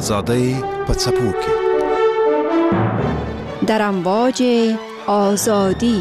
آزادی پڅپوکي در امواج آزادی.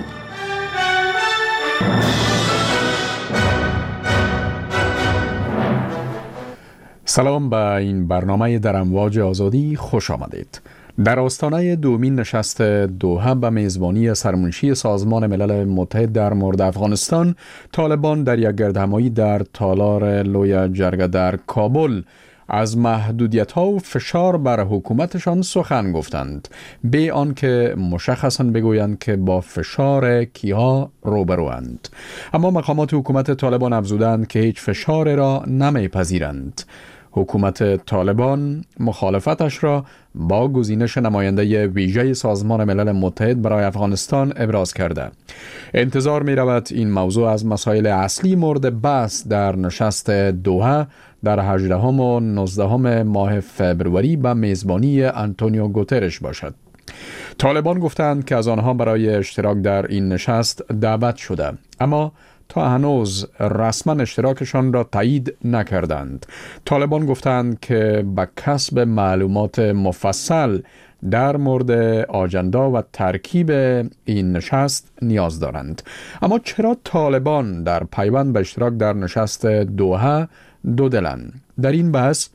سلام به این برنامه در امواج آزادی خوش آمدید. در آستانه دومین نشست دوحه به میزبانی سرمنشی سازمان ملل متحد در مورد افغانستان، طالبان در یک گردهمایی در تالار لوی جرگه در کابل از محدودیت‌ها و فشار بر حکومتشان سخن گفتند، به آنکه مشخصاً بگویند که با فشار کیها روبروند. اما مقامات حکومت طالبان افزودند که هیچ فشار را نمیپذیرند. حکومت طالبان مخالفتش را با گزینش نماینده ویژه سازمان ملل متحد برای افغانستان ابراز کرده. انتظار می رود این موضوع از مسائل اصلی مورد بحث در نشست دوحه در 18 و 19 ماه فبروری به میزبانی آنتونیو گوترش باشد. طالبان گفتند که از آنها برای اشتراک در این نشست دعوت شده، اما تا هنوز رسما اشتراکشان را تایید نکردند. طالبان گفتند که به کسب معلومات مفصل در مورد آجندا و ترکیب این نشست نیاز دارند. اما چرا طالبان در پیوند به اشتراک در نشست دوحه دودلند؟ در این بحث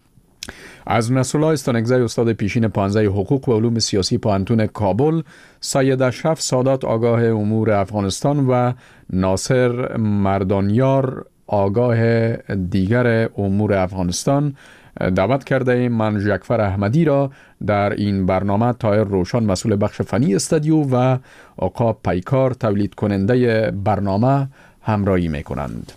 از نصرالله استانکزی، استاد پیشین پانزه حقوق و علوم سیاسی پانتون کابل، سید اشرف سادات آگاه امور افغانستان و ناصر مردانیار آگاه دیگر امور افغانستان دعوت کرده ایم. من ژکفر احمدی را در این برنامه طاهر روشن مسئول بخش فنی استودیو و آقا پیکار تولید کننده برنامه همراهی میکنند.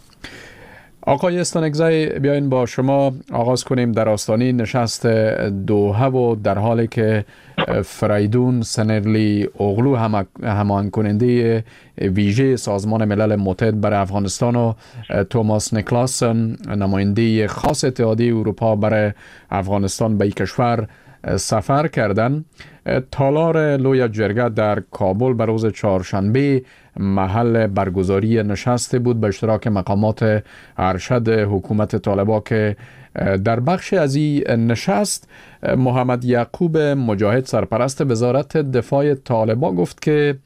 آقای استانکزی، بیاین با شما آغاز کنیم. در آستانه نشست دوحه و در حالی که فریدون سنرلی اوغلو همان کننده ویژه سازمان ملل متحد برای افغانستان و توماس نیکلاسن نماینده خاص اتحادیه اروپا برای افغانستان به این کشور سفر کردند، تالار لوی جرگه در کابل به روز چهارشنبه محل برگزاری نشست بود به اشتراک مقامات ارشد حکومت طالبان که در بخش از این نشست محمد یعقوب مجاهد، سرپرست وزارت دفاع طالبان، گفت که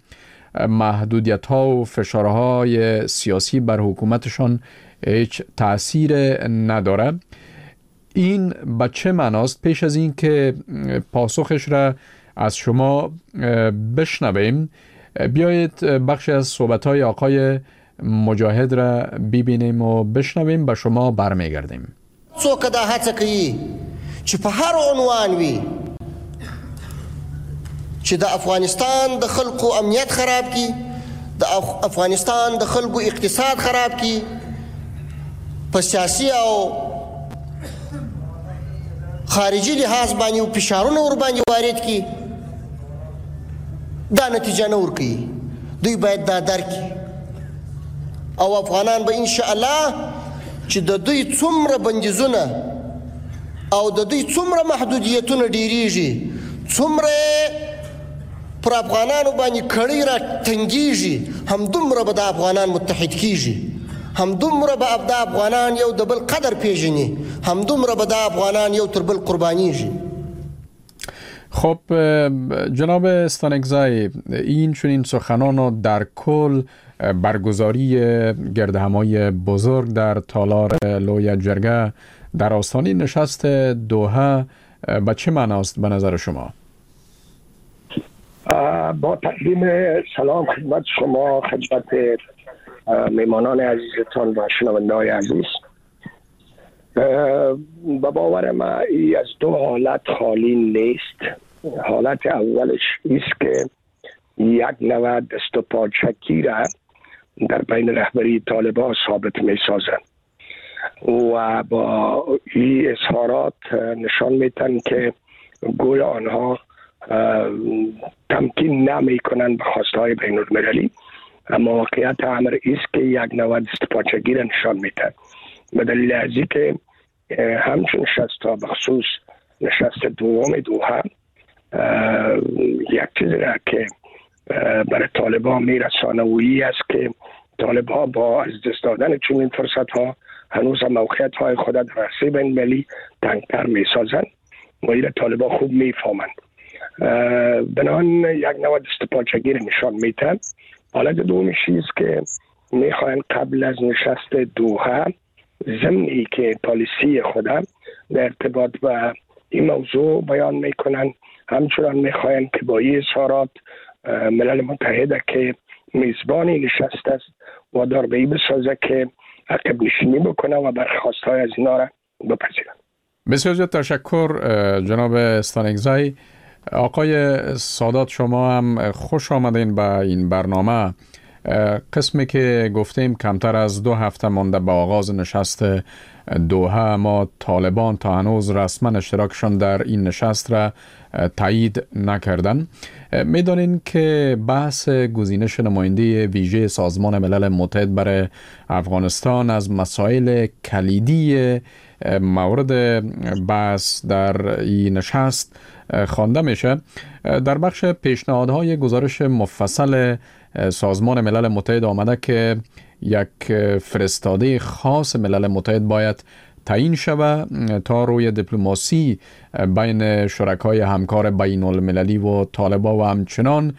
محدودیت‌ها و فشارهای سیاسی بر حکومتشان هیچ تأثیر نداره. این به چه معناست؟ پیش از این که پاسخش را از شما بشنویم، بیایید بخش از صحبت‌های آقای مجاهد را ببینیم و بشنویم، به شما برمیگردیم. څوک دا هڅه کوي چې په هر عنوان وي چې د افغانستان د خلکو امنیت خراب کړي، د افغانستان د خلکو اقتصاد خراب کړي، په سیاسي او خارجي لحاظ باندې فشارونه ور باندې وارد کړي، دا نتیجه نه ورکوي. دوی باید دا درکړي او افغانان به انشاءالله چې د دوی څومره بندیزونه او د دوی څومره محدودیتونه ډیریږي، څومره پر افغانانو باندې کړۍ را تنګیږي، همدومره به د افغانان متحد کیږي، همدومره به د افغانان یو د بل قدر پیژني، همدومره به د افغانان یو تر بل قربانیږي. خب جناب استانکزی، این چنین سخنان در کل برگزاری گردهمایی بزرگ در تالار لوی جرگه در آستانه نشست دوحه به چه معناست به نظر شما؟ با تقدیم سلام خدمت شما، خدمت میمانان عزیزتان و شنونده‌های عزیز، به باور ما ای از دو حالت خالی نیست. حالت اولش است که یک نوع دست و پاچکی را در بین رهبری طالبان ثابت می سازند و با این اظهارات نشان میتن که گویا آنها تمکین نمی کنند به خواستهای بین المللی، اما واقعیت امر است که یک نوع دست پاچکی را نشان میتن. به دلیل از اینکه همچون نشست به خصوص نشست دوم دوحه یک چیزی را که برای طالبان میرسانه و این است که طالبان با از دست دادن چنین فرصت ها هنوز موقعیت های خود در عرصه بین المللی تنگتر می سازند و این طالبان خوب میفهمند. بنابراین یک نوع دستپاچگی نشان میده. حالت دومی چیز که میخواین قبل از نشست دوحه ضمنی که پالیسی خودم در ارتباط با این موضوع بیان میکنن، همچنان میخواین که با این اظهارات ملل متحد که میزبانی نشست است و دار به این بسازه که عقب نشینی بکنه و برخواست های از اینا را بپذیرن. بسیار زیاد تشکر جناب استانکزی. آقای سادات، شما هم خوش آمدین به این برنامه. قسمی که گفتیم کمتر از 2 هفته مانده به آغاز نشست دوحه، اما طالبان تا هنوز رسما اشتراکشان در این نشست را تایید نکردن. میدانین که بحث گزینش نماینده ویژه سازمان ملل متحد برای افغانستان از مسائل کلیدی مورد بحث در این نشست خوانده میشه. در بخش پیشنهادهای گزارش مفصل سازمان ملل متحد آمده که یک فرستاده خاص ملل متحد باید تعیین شود تا روی دیپلماسی بین شرکای همکار بین المللی و طالبان و همچنان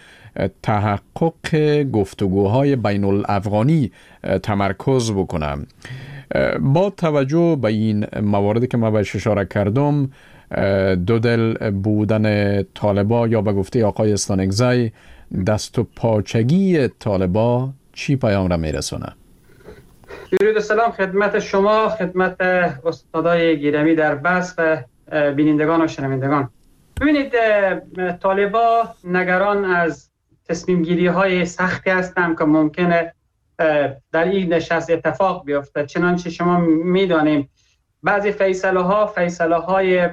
تحقق گفتگوهای بین الافغانی تمرکز بکنم. با توجه به این مواردی که من بهش اشاره کردم، دو دل بودن طالبان یا به گفته آقای استانکزی دست و پاچگی طالبان چی پیام را میرسونه؟ درود و سلام خدمت شما، خدمت استادای گرامی در بحث و بینندگان و شنوندگان. ببینید، طالبان نگران از تصمیم گیری های سختی هستند که ممکنه در این نشست اتفاق بیفته. چنانچه شما میدانیم بعضی فیصله های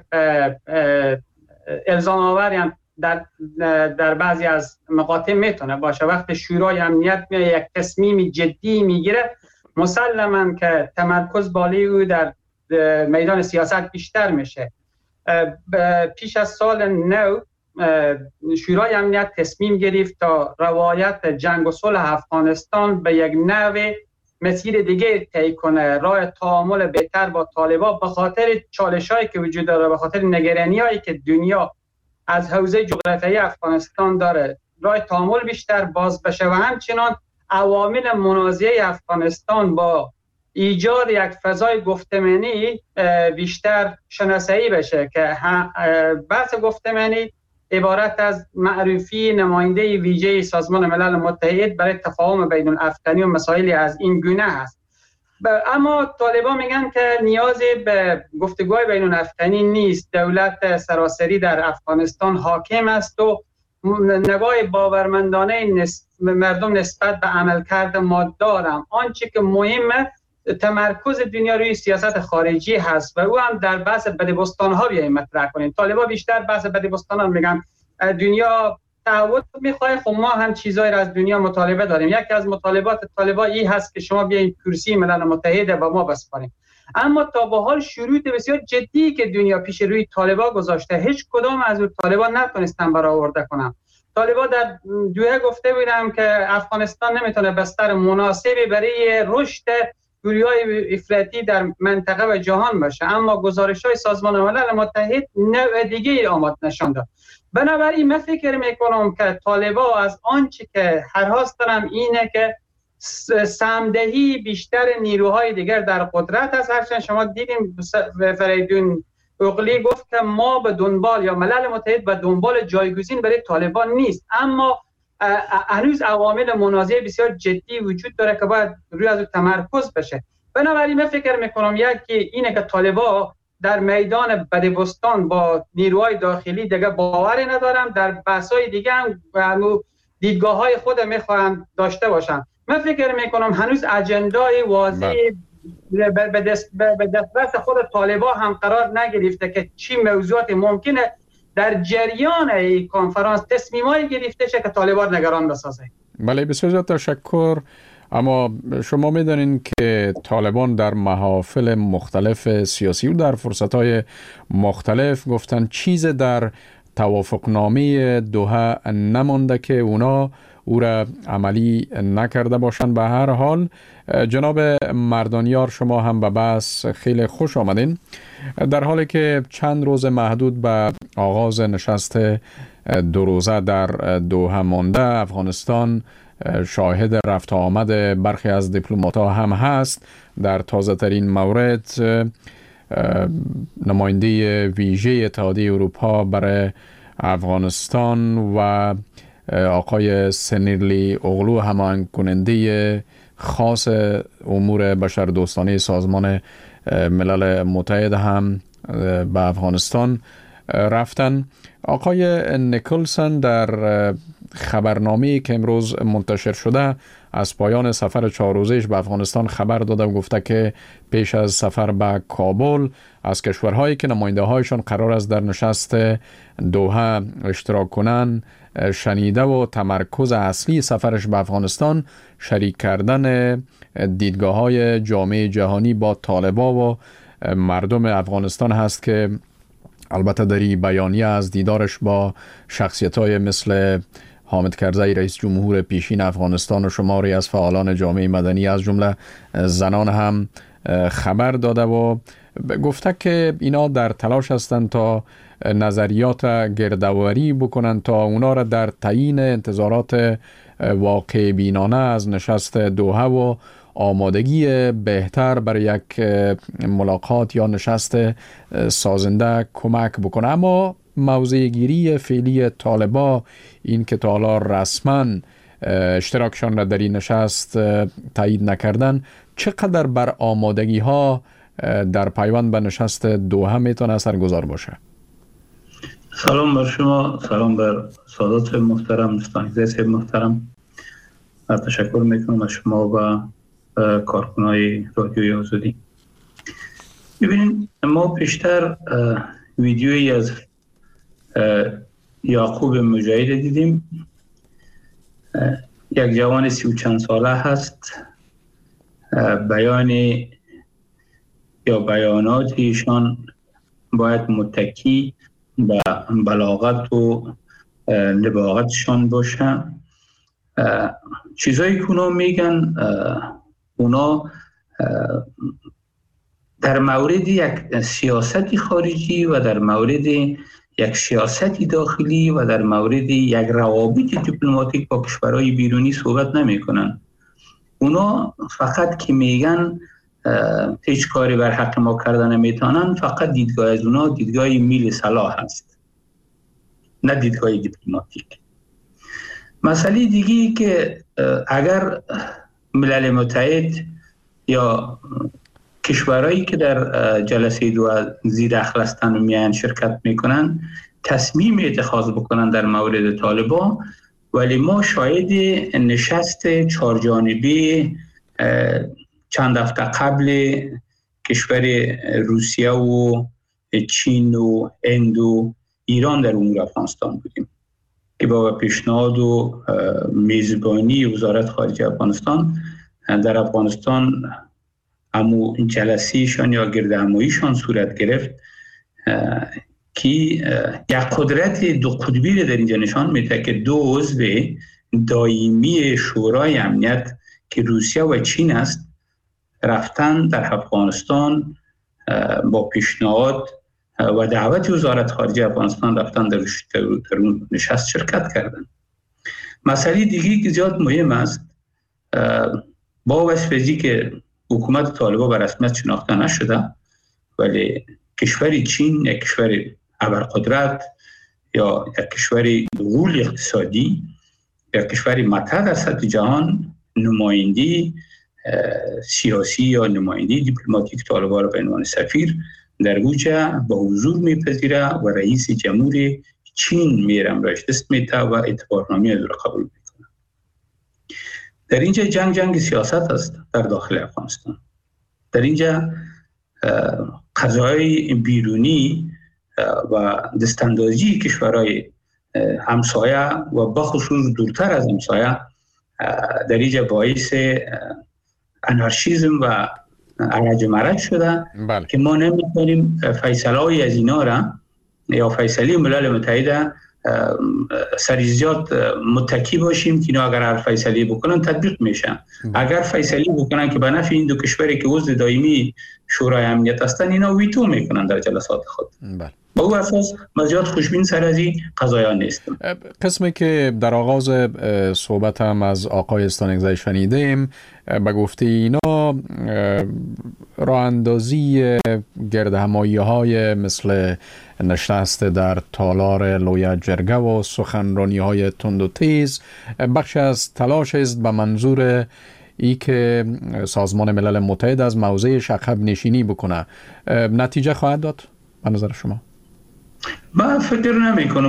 الزام آوری در بعضی از مقاطع میتونه باشه. وقتی شورای امنیت یک تصمیم جدی میگیره، مسلماً که تمرکز بالای او در میدان سیاست بیشتر میشه. پیش از سال نو شورای امنیت تصمیم گرفت تا روایت جنگ و صلح افغانستان به یک نوع مسیر دیگه طی کنه، راه تعامل بهتر با طالبان به خاطر چالش‌هایی که وجود داره، به خاطر نگرانی‌هایی که دنیا از حوزه جغرافیایی افغانستان داره، راه تعامل بیشتر باز بشه و همچنان عوامل منازعه افغانستان با ایجاد یک فضای گفتمانی بیشتر شناسایی بشه که بحث گفتمانی عبارت از معرفی نماینده ویژه سازمان ملل متحد برای تفاهم بین الافغانی و مسائلی از این گونه است. اما طالبان میگن که نیازی به گفتگوهای بین الافغانی نیست، دولت سراسری در افغانستان حاکم است و نگاه باورمندانه مردم نسبت به عملکرد ما دارم. آنچه که مهمه تمرکز دنیا روی سیاست خارجی هست و او هم در بحث بدبستان ها بیایم مطرح کنیم. طالبان بیشتر بحث بدبستان ها میگن دنیا تعهد میخواه، خب ما هم چیزایی را از دنیا مطالبه داریم. یکی از مطالبات طالبان این هست که شما بیاین کرسی ملل متحد با ما بسپاریم. اما تا به حال شروط بسیار جدی که دنیا پیش روی طالبان گذاشته، هیچ کدام از اون طالبان نتونستن برآورده کنن. طالبان در دوحه گفته بودن که افغانستان نمیتونه بستر مناسبی برای رشد گروه‌های افراطی در منطقه و جهان باشه، اما گزارش‌های سازمان ملل متحد نوع دیگه آمد نشان داد. بنابراین من فکر میکنم که طالبان از آنچه که هرهاست دارن اینه که سهم‌دهی بیشتر نیروهای دیگر در قدرت هست. هرچند شما دیدیم فریدون اغلی گفت که ما به دنبال یا ملل متحد به دنبال جایگزین برای طالبان نیست، اما هنوز عوامل منازعه بسیار جدی وجود داره که باید روی از تمرکز بشه. بنابراین من فکر میکنم یکی اینه که طالبان در میدان بدبستان با نیروهای داخلی دیگه باوری ندارم، در بحث‌های دیگه هم دیدگاه‌های خود میخوام داشته باشم. من فکر میکنم هنوز اجندای واضح به دسترس خود طالبان هم قرار نگرفته که چی موضوعات ممکنه در جریان این کنفرانس تصمیمایی گرفته شه که طالبان نگران بسازه. بله، بسیار تشکر. اما شما میدانین که طالبان در محافل مختلف سیاسی و در فرصت‌های مختلف گفتن چیز در توافقنامه دوحه نمانده که اونا او را عملی نکرده باشند. به هر حال جناب مردانیار، شما هم به بحث خیلی خوش آمدین. در حالی که چند روز محدود به آغاز نشست 2 روزه در دوحه مانده، افغانستان شاهد رفت آمد برخی از دیپلمات‌ها هم هست. در تازه ترین مورد نماینده ویژه اتحادیه اروپا برای افغانستان و آقای سنیرلی اوغلو، هماهنگ کننده خاص امور بشردوستانه سازمان ملل متحد، هم به افغانستان رفتن. آقای نیکلسن در خبرنامه‌ای که امروز منتشر شده از پایان سفر 4 روزه‌اش به افغانستان خبر داده و گفته که پیش از سفر به کابل از کشورهایی که نماینده‌هایشان قرار است در نشست دوحه اشتراک کنند شنیده و تمرکز اصلی سفرش به افغانستان شریک کردن دیدگاه‌های جامعه جهانی با طالبان و مردم افغانستان هست که البته در این بیانیه از دیدارش با شخصیت‌های مثل حامد کرزی رئیس جمهور پیشین افغانستان و شماری از فعالان جامعه مدنی از جمله زنان هم خبر داده و گفته که اینا در تلاش هستند تا نظریات گردآوری بکنند تا اونا را در تعیین انتظارات واقع بینانه از نشست دوحه و آمادگی بهتر برای یک ملاقات یا نشست سازنده کمک بکنه. اما موضع گیری فعلی طالبان این که تا حالا رسما اشتراکشان را در این نشست تایید نکردن، چقدر بر آمادگی ها در پیوند به نشست دوحه میتونه اثرگذار باشه؟ سلام بر شما، سلام بر سادات محترم، دوستان محترم. تشکر میکنم از شما و کارکنای رادیوی آزادی. ببینید، ما پیشتر ویدیویی از یعقوب مجاهد دیدیم. یک جوان 30 و چند ساله هست. بیانات ایشان باید متکی به بلاغت و نباغتشان باشه. چیزایی که اونا میگن، اونا در مورد یک سیاست خارجی و در مورد یک سیاست داخلی و در مورد یک روابط دیپلماتیک با کشورهای بیرونی صحبت نمی کنن. اونا فقط که میگن هیچ کاری بر حق ما کردن نمیتونن، فقط دیدگاه از اونا دیدگاه میل صلاح هست، نه دیدگاه دیپلماتیک. مسئله دیگی که اگر ملل متحد یا کشورهایی که در جلسه دوحه زیر دخل هستند و میان شرکت میکنن تصمیم اتخاذ بکنن در مورد طالبان، ولی ما شاهد نشست 4 جانبه چند هفته قبل کشور روسیه و چین و هند و ایران در امور افغانستان بودیم که با پیشنهاد و میزبانی وزارت خارجه افغانستان در افغانستان همو جلسیشان یا گردهماییشان صورت گرفت که یک قدرت 2 قطبی در اینجا نشان میده که 2 عضو دائمی شورای امنیت که روسیه و چین است رفتن در افغانستان با پیشنهاد و دعوت وزارت خارجه افغانستان رفتن در نشست شرکت کردن. مسئله دیگری که زیاد مهم است، با وصفی که حکومت طالبان به رسمیت شناخته نشده، ولی کشور چین یک کشور ابرقدرت یا یک کشور غول اقتصادی یا کشور مطرح در سطح جهان نمایندی سیاسی یا نمایندی دیپلماتیک طالبان را به عنوان سفیر در بوجه به حضور میپذیره و رئیس جمهور چین میرم رایش دست میته و اعتبارنامه از را قبول میکنه. در اینجا جنگ سیاست است در داخل افغانستان. در اینجا قضایای بیرونی و دستاندازی کشورهای همسایه و بخصوص دورتر از همسایه در اینجا باعث انارشیزم و عرج مرج شده. بله. که ما نمیتونیم فیصله های از اینا را یا فیصله ملل متحد سریزیات متکی باشیم که اینا اگر هر فیصله بکنن تطبیق میشن. اگر فیصله بکنن که به نفع این دو کشوری که عضو دائمی شورای امنیت هستن اینا ویتو میکنن در جلسات خود. با او اساس مزیاد خوشبین سر از این قضایا نیستم. قسمی که در آغاز صحبتم از آقای استانکزی شنیدیم به گفته اینا راه اندازی گردهمایی های مثل نشست در تالار لوی جرگه و سخنرانی های تند و تیز بخش از تلاش است به منظور ای که سازمان ملل متحد از موضعش عقب نشینی بکنه. نتیجه خواهد داد به نظر شما؟ من فکر نمی کنم.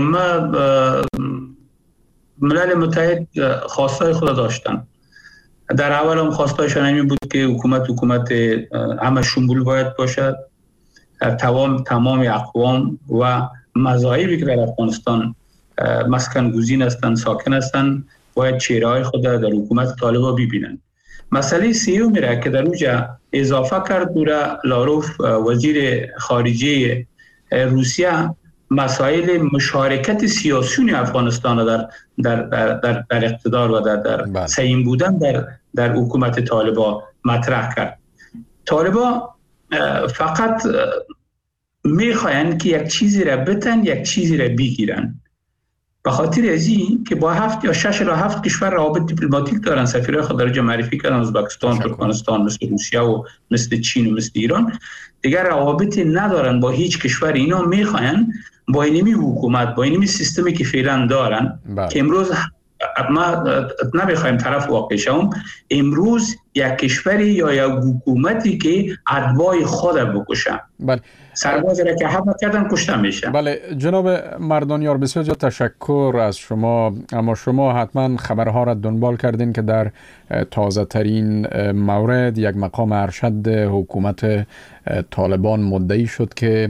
ملل متحد خواستای خود داشتن. در اول هم خواستایشان همین بود که حکومت همه شمول باید باشد. تمام اقوام و مذاهبی که در افغانستان مسکن گزین هستند، ساکن هستند، باید چهره‌های خود در حکومت طالبان ببینند. مسئله سیوم میره که در اونجا اضافه کرد دورا لاروف وزیر خارجه روسیه مسائل مشارکت سیاسیون افغانستان در اقتدار و در سیم بودن در حکومت طالبان مطرح کرد. طالبان فقط میخواین که یک چیزی را بتن، یک چیزی را بگیرن. به خاطر از این که با 7 یا 6 یا 7 کشور روابط دیپلماتیک دارن، سفیرای خود درجه معرفی کردن، ازبکستان، ترکمنستان، مثل روسیه و مثل چین و مثل ایران، دیگر روابطی ندارن با هیچ کشور. اینا میخواین با اینمی حکومت، با اینمی سیستمی که فعلا دارن که امروز ما نمیخوایم طرف واقع شوم، امروز یک کشوری یا یک حکومتی که اتباع خود بکشن. بله. سربازی را که حمله کردن کشته میشه. بله جناب مردانیار، بسیار زیاد تشکر از شما. اما شما حتما خبرها را دنبال کردین که در تازه ترین مورد یک مقام ارشد حکومت طالبان مدعی شد که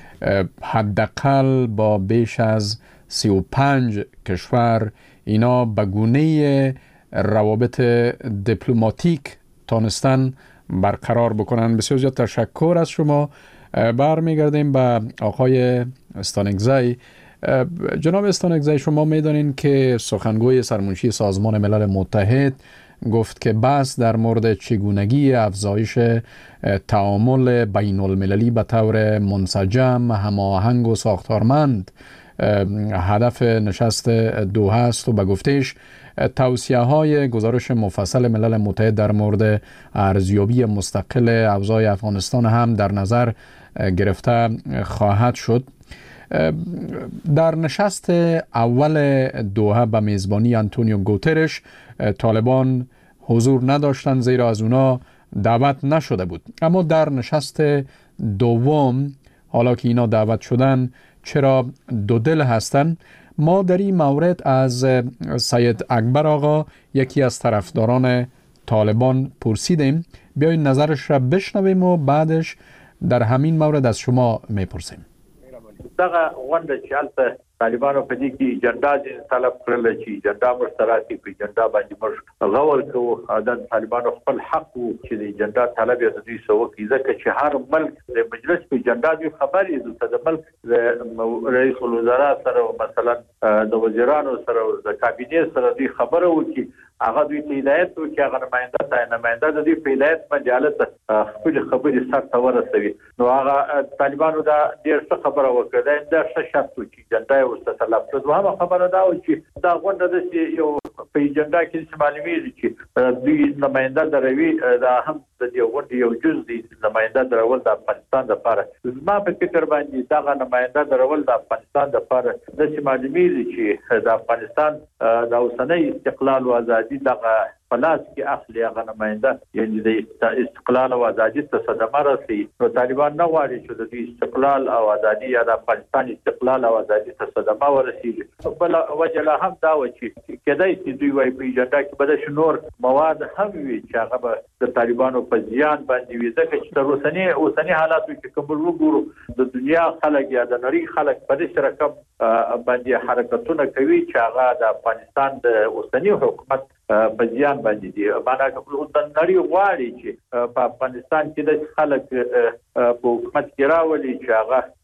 حداقل با بیش از 35 کشور اینا به گونه روابط دیپلماتیک تانستن برقرار بکنن. بسیار زیاد تشکر از شما. برمیگردیم به آقای استانکزی. جناب استانکزی، شما میدانین که سخنگوی سرمنشی سازمان ملل متحد گفت که بحث در مورد چگونگی افزایش تعامل بین المللی به طور منسجم، هماهنگ و ساختارمند هدف نشست دوحه است و به گفتش توصیه های گزارش مفصل ملل متحد در مورد ارزیابی مستقل اوضاع افغانستان هم در نظر گرفته خواهد شد. در نشست اول دوحه به میزبانی آنتونیو گوترش طالبان حضور نداشتند زیرا از اونا دعوت نشده بود. اما در نشست دوم حالا که اینا دعوت شدن چرا دو دل هستن؟ ما در این مورد از سید اکبر آقا یکی از طرفداران طالبان پرسیدیم. بیاین نظرش را بشنویم و بعدش در همین مورد از شما میپرسیم. دغه غونډه چې هلته طالبانو په دې کې اجنډا طلب کړل چې اجنډا مشترکي په اجنډا باندې موږ غور کوو. د طالبانو خپل حق وو چې د اجنډا طلب یې د دوی سوه کې، ځکه چې هر ملک د مجلس په اجنډا دوی خبرې د ملک د رئیس الوزرا سره مثلا د وزیرانو سره د کابینې سره دوی خبره وکړي، هغه دوی ته هدایت وکړي، هغه نماینده د دوی په هدایت باندې حالت خپل خبرې سر ته ورسوي. نو هغه طالبانو دا ډېر څه خبره وکړه، دا ښه شرط و چې اجنډا یې ورته طلب کړه. دوهمه خبره دا وه چې دا غونډه داسې یو په اجنډا کې داسې معلومېږي چې دوی نماینده دروي، دا هم د دې غونډې یو جز دی. نماینده درول د افغانستان دپاره، زما په فکر باندې دغه نماینده درول د افغانستان دپاره داسې معلومېږي چې د افغانستان د اوسنۍ استقلال او ازادي دغه پلاس کې اخلي هغه نماینده، یعنی د استقلال او ازادي ته صدمه رسي. نو طالبان نه غواړي چې د دې استقلال او ازادي یا د افغانستان استقلال او ازادي ته صدمه ورسیږي. بل وجه لا هم دا و چې کېدای شي دوی وايي په اجنډا کې به د نور مواد هم وي چې هغه به د طالبانو په زیان باندې وي، ځکه چې تر اوسني حالاتو کې کوم وګورو د دنیا خلک یا د نړۍ خلک په دې رقم باندې حرکتونه کوي چې هغه د افغانستان د اوسني حکومت په زیان باندې دي. معنا د نړۍ غواړي چې په افغانستان کې د خلک په حکومت کې راولي چې هغه د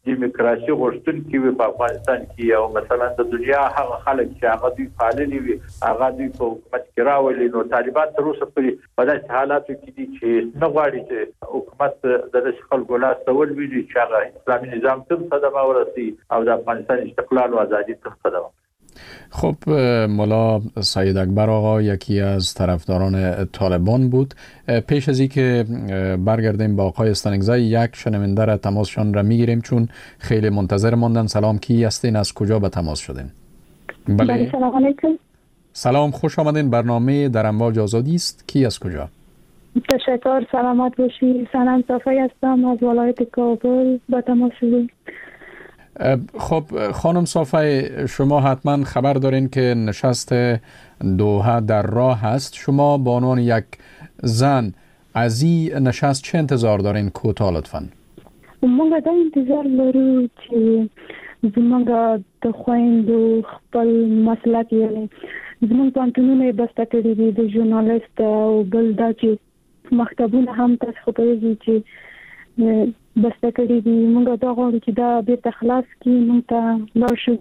دیموکراسي غوښتونکي وي په افغانستان کې او مثلا د دنیا هغه خلک چې هغه دوی پاللي وي هغه دوی په حکومت کې راولي نو طالبان تر اوسه پورې په داسې حالاتو کې دي چې نه غواړي چې حکومت د داسې خلکو لاس ته ولویږي چې هغه اسلامي نظام ته صدمه ورسي او د افغانستان استقلال و آزادی ته صدمه. خب ملا سید اکبر آقا یکی از طرفداران طالبان بود. پیش از این که برگردیم با آقای استانگزی یک شنونده را تماسشان را میگیریم چون خیلی منتظر ماندن. سلام، کی هستین؟ از کجا به تماس شدین؟ بله سلام علیکم. سلام، خوش آمدین. برنامه در امواج آزادی است. کی از کجا؟ تشکر، سلامت باشی. سنم صافی هستم از ولایت کابل به تماس شدیم. خب خانم صافی، شما حتما خبر دارین که نشست دوحه در راه هست. شما به عنوان یک زن از این نشست چه انتظار دارین؟ کوتاه لطفاً. موږ دا انتظار لرو چې زموږ د خویندو خپل مسلک یعنی زموږ پوهنتونونه بسته کړي دي د ژورنالیست او بل دا چې مکتبونه هم تاسو خو پوهیږئ چې بسته کړي دي. موږ دا غواړو چې دا بیرته خلاص کړي، موږ ته لاړ شو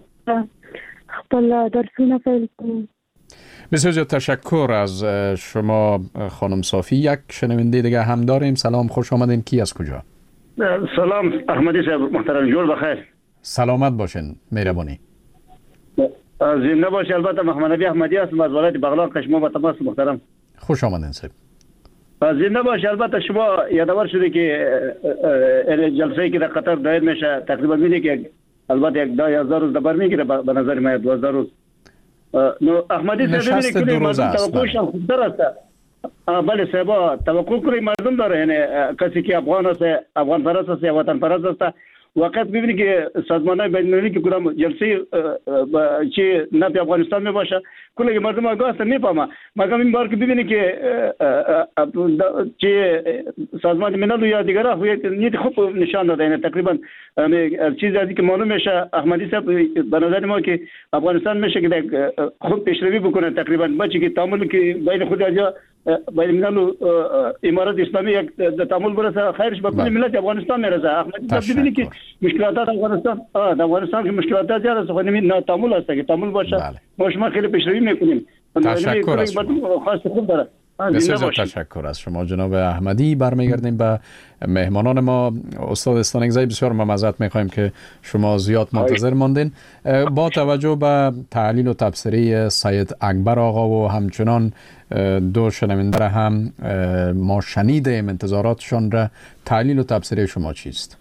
خپل درسونه پیل کړو. بسیار زیاد تشکر از شما خانم صافی. یک شنونده دیگه هم داریم. سلام، خوش آمدین. کی از کجا؟ سلام احمدی صاحب محترم، جور بخیر. سلامت باشین، مهربانی. زنده باشی. البته محمد نبی احمدی هستم از ولایت بغلان کشمو با تماس محترم. خوش آمدین صاحب. زنده باشی. البته شما یادآور شده که جلسه‌ای که در قطر دایر میشه تقریبا می‌بینید که البته یک 10,000 روز دبر میگیره، به نظر من 12 روز. نو احمدی صاحب ببینید که مردم توقعشان خوبتر است. بله صاحب، توقع کنید مردم داره، یعنی کسی که افغان است، افغان پرست است یا وطن پرست است، واقعا ببینید که سازمان‌های بین‌المللی که کدام جلسه چه نه به افغانستان می باشه کلی مردم آگاه هستن میفهمه. مگر این بار که ببینید که چه سازمان ملل یا دیگرها نیت خوب نشان داده، یعنی تقریبا چیزی از که معلوم میشه احمدی صاحب به نظر ما که افغانستان میشه که خود پیشروی بکنه. تقریبا بچه که تعامل که بین خود یا بین ملل و امارات اسلامی یک تعامل برسه خیرش به کل ملت افغانستان میرسه. احمدی صاحب ببینید که مشکلات افغانستان که مشکلات زیاد است، خود نه تعامل است که تعامل باشه. ما شما خیلی پیشروی میکنیم. تشکر از شما. خاص خوب داره. بسیار تشکر از شما جناب احمدی. برمیگردیم به مهمانان ما. استاد استانگزی بسیار معذرت میخوایم که شما زیاد منتظر ماندین. با توجه به تحلیل و تبصره سید اکبر آقا و همچنان دو شنونده هم ما شنیدیم انتظاراتشان را، تحلیل و تبصره شما چیست؟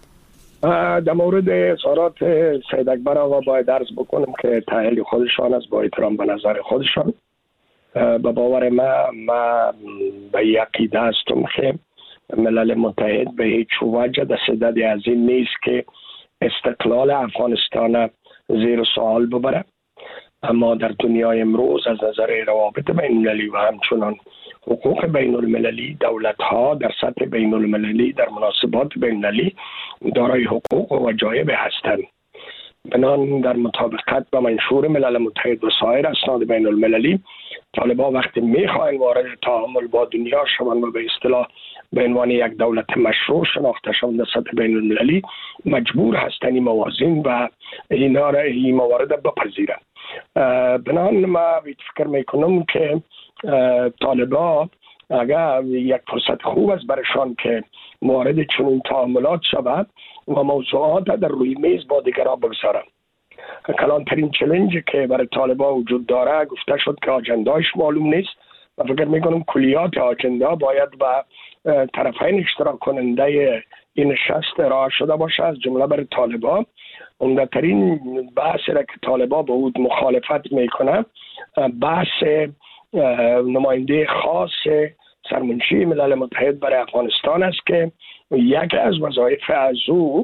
در مورد اظهارات سید اکبر آقا باید عرض بکنم که تحلیل خودشان است، با احترام به نظر خودشان. به باور ما به یقیده هستم که ملل متحد به هیچ وجه در صدد از این نیست که استقلال افغانستان زیر سوال ببره. اما در دنیای امروز از نظر روابط بین المللی و همچنان حقوق بین المللی، دولت ها در سطح بین المللی در مناسبات بین المللی دارای حقوق و وجایب هستند. بنان در مطابقت با منشور ملل متحد و سایر اسناد بین المللی، طالبان وقتی میخواهند وارد تعامل با دنیا شوند و به اصطلاح به عنوان یک دولت مشروع شناخته شوند در سطح بین المللی، مجبور هستند این موازین و این موارد بپذیرند. بنان ما فکر میکنم که طالبان اگر یک فرصت خوب است برشان که وارد چنین تعاملات شود و موضوعات در روی میز با دیگران بگذارند. کلانترین چالنجی که برای طالبان وجود داره گفته شد که آجندهش معلوم نیست و فکر میکنم کلیات آجنده باید با طرفین اشتراک کننده این نشست ارائه شده باشه. از جمله برای طالبان عمده‌ترین بحثی را که طالبان به او مخالفت میکنه بحث نماینده خاص سرمنشی ملل متحد برای افغانستان است که یکی از وظایف از او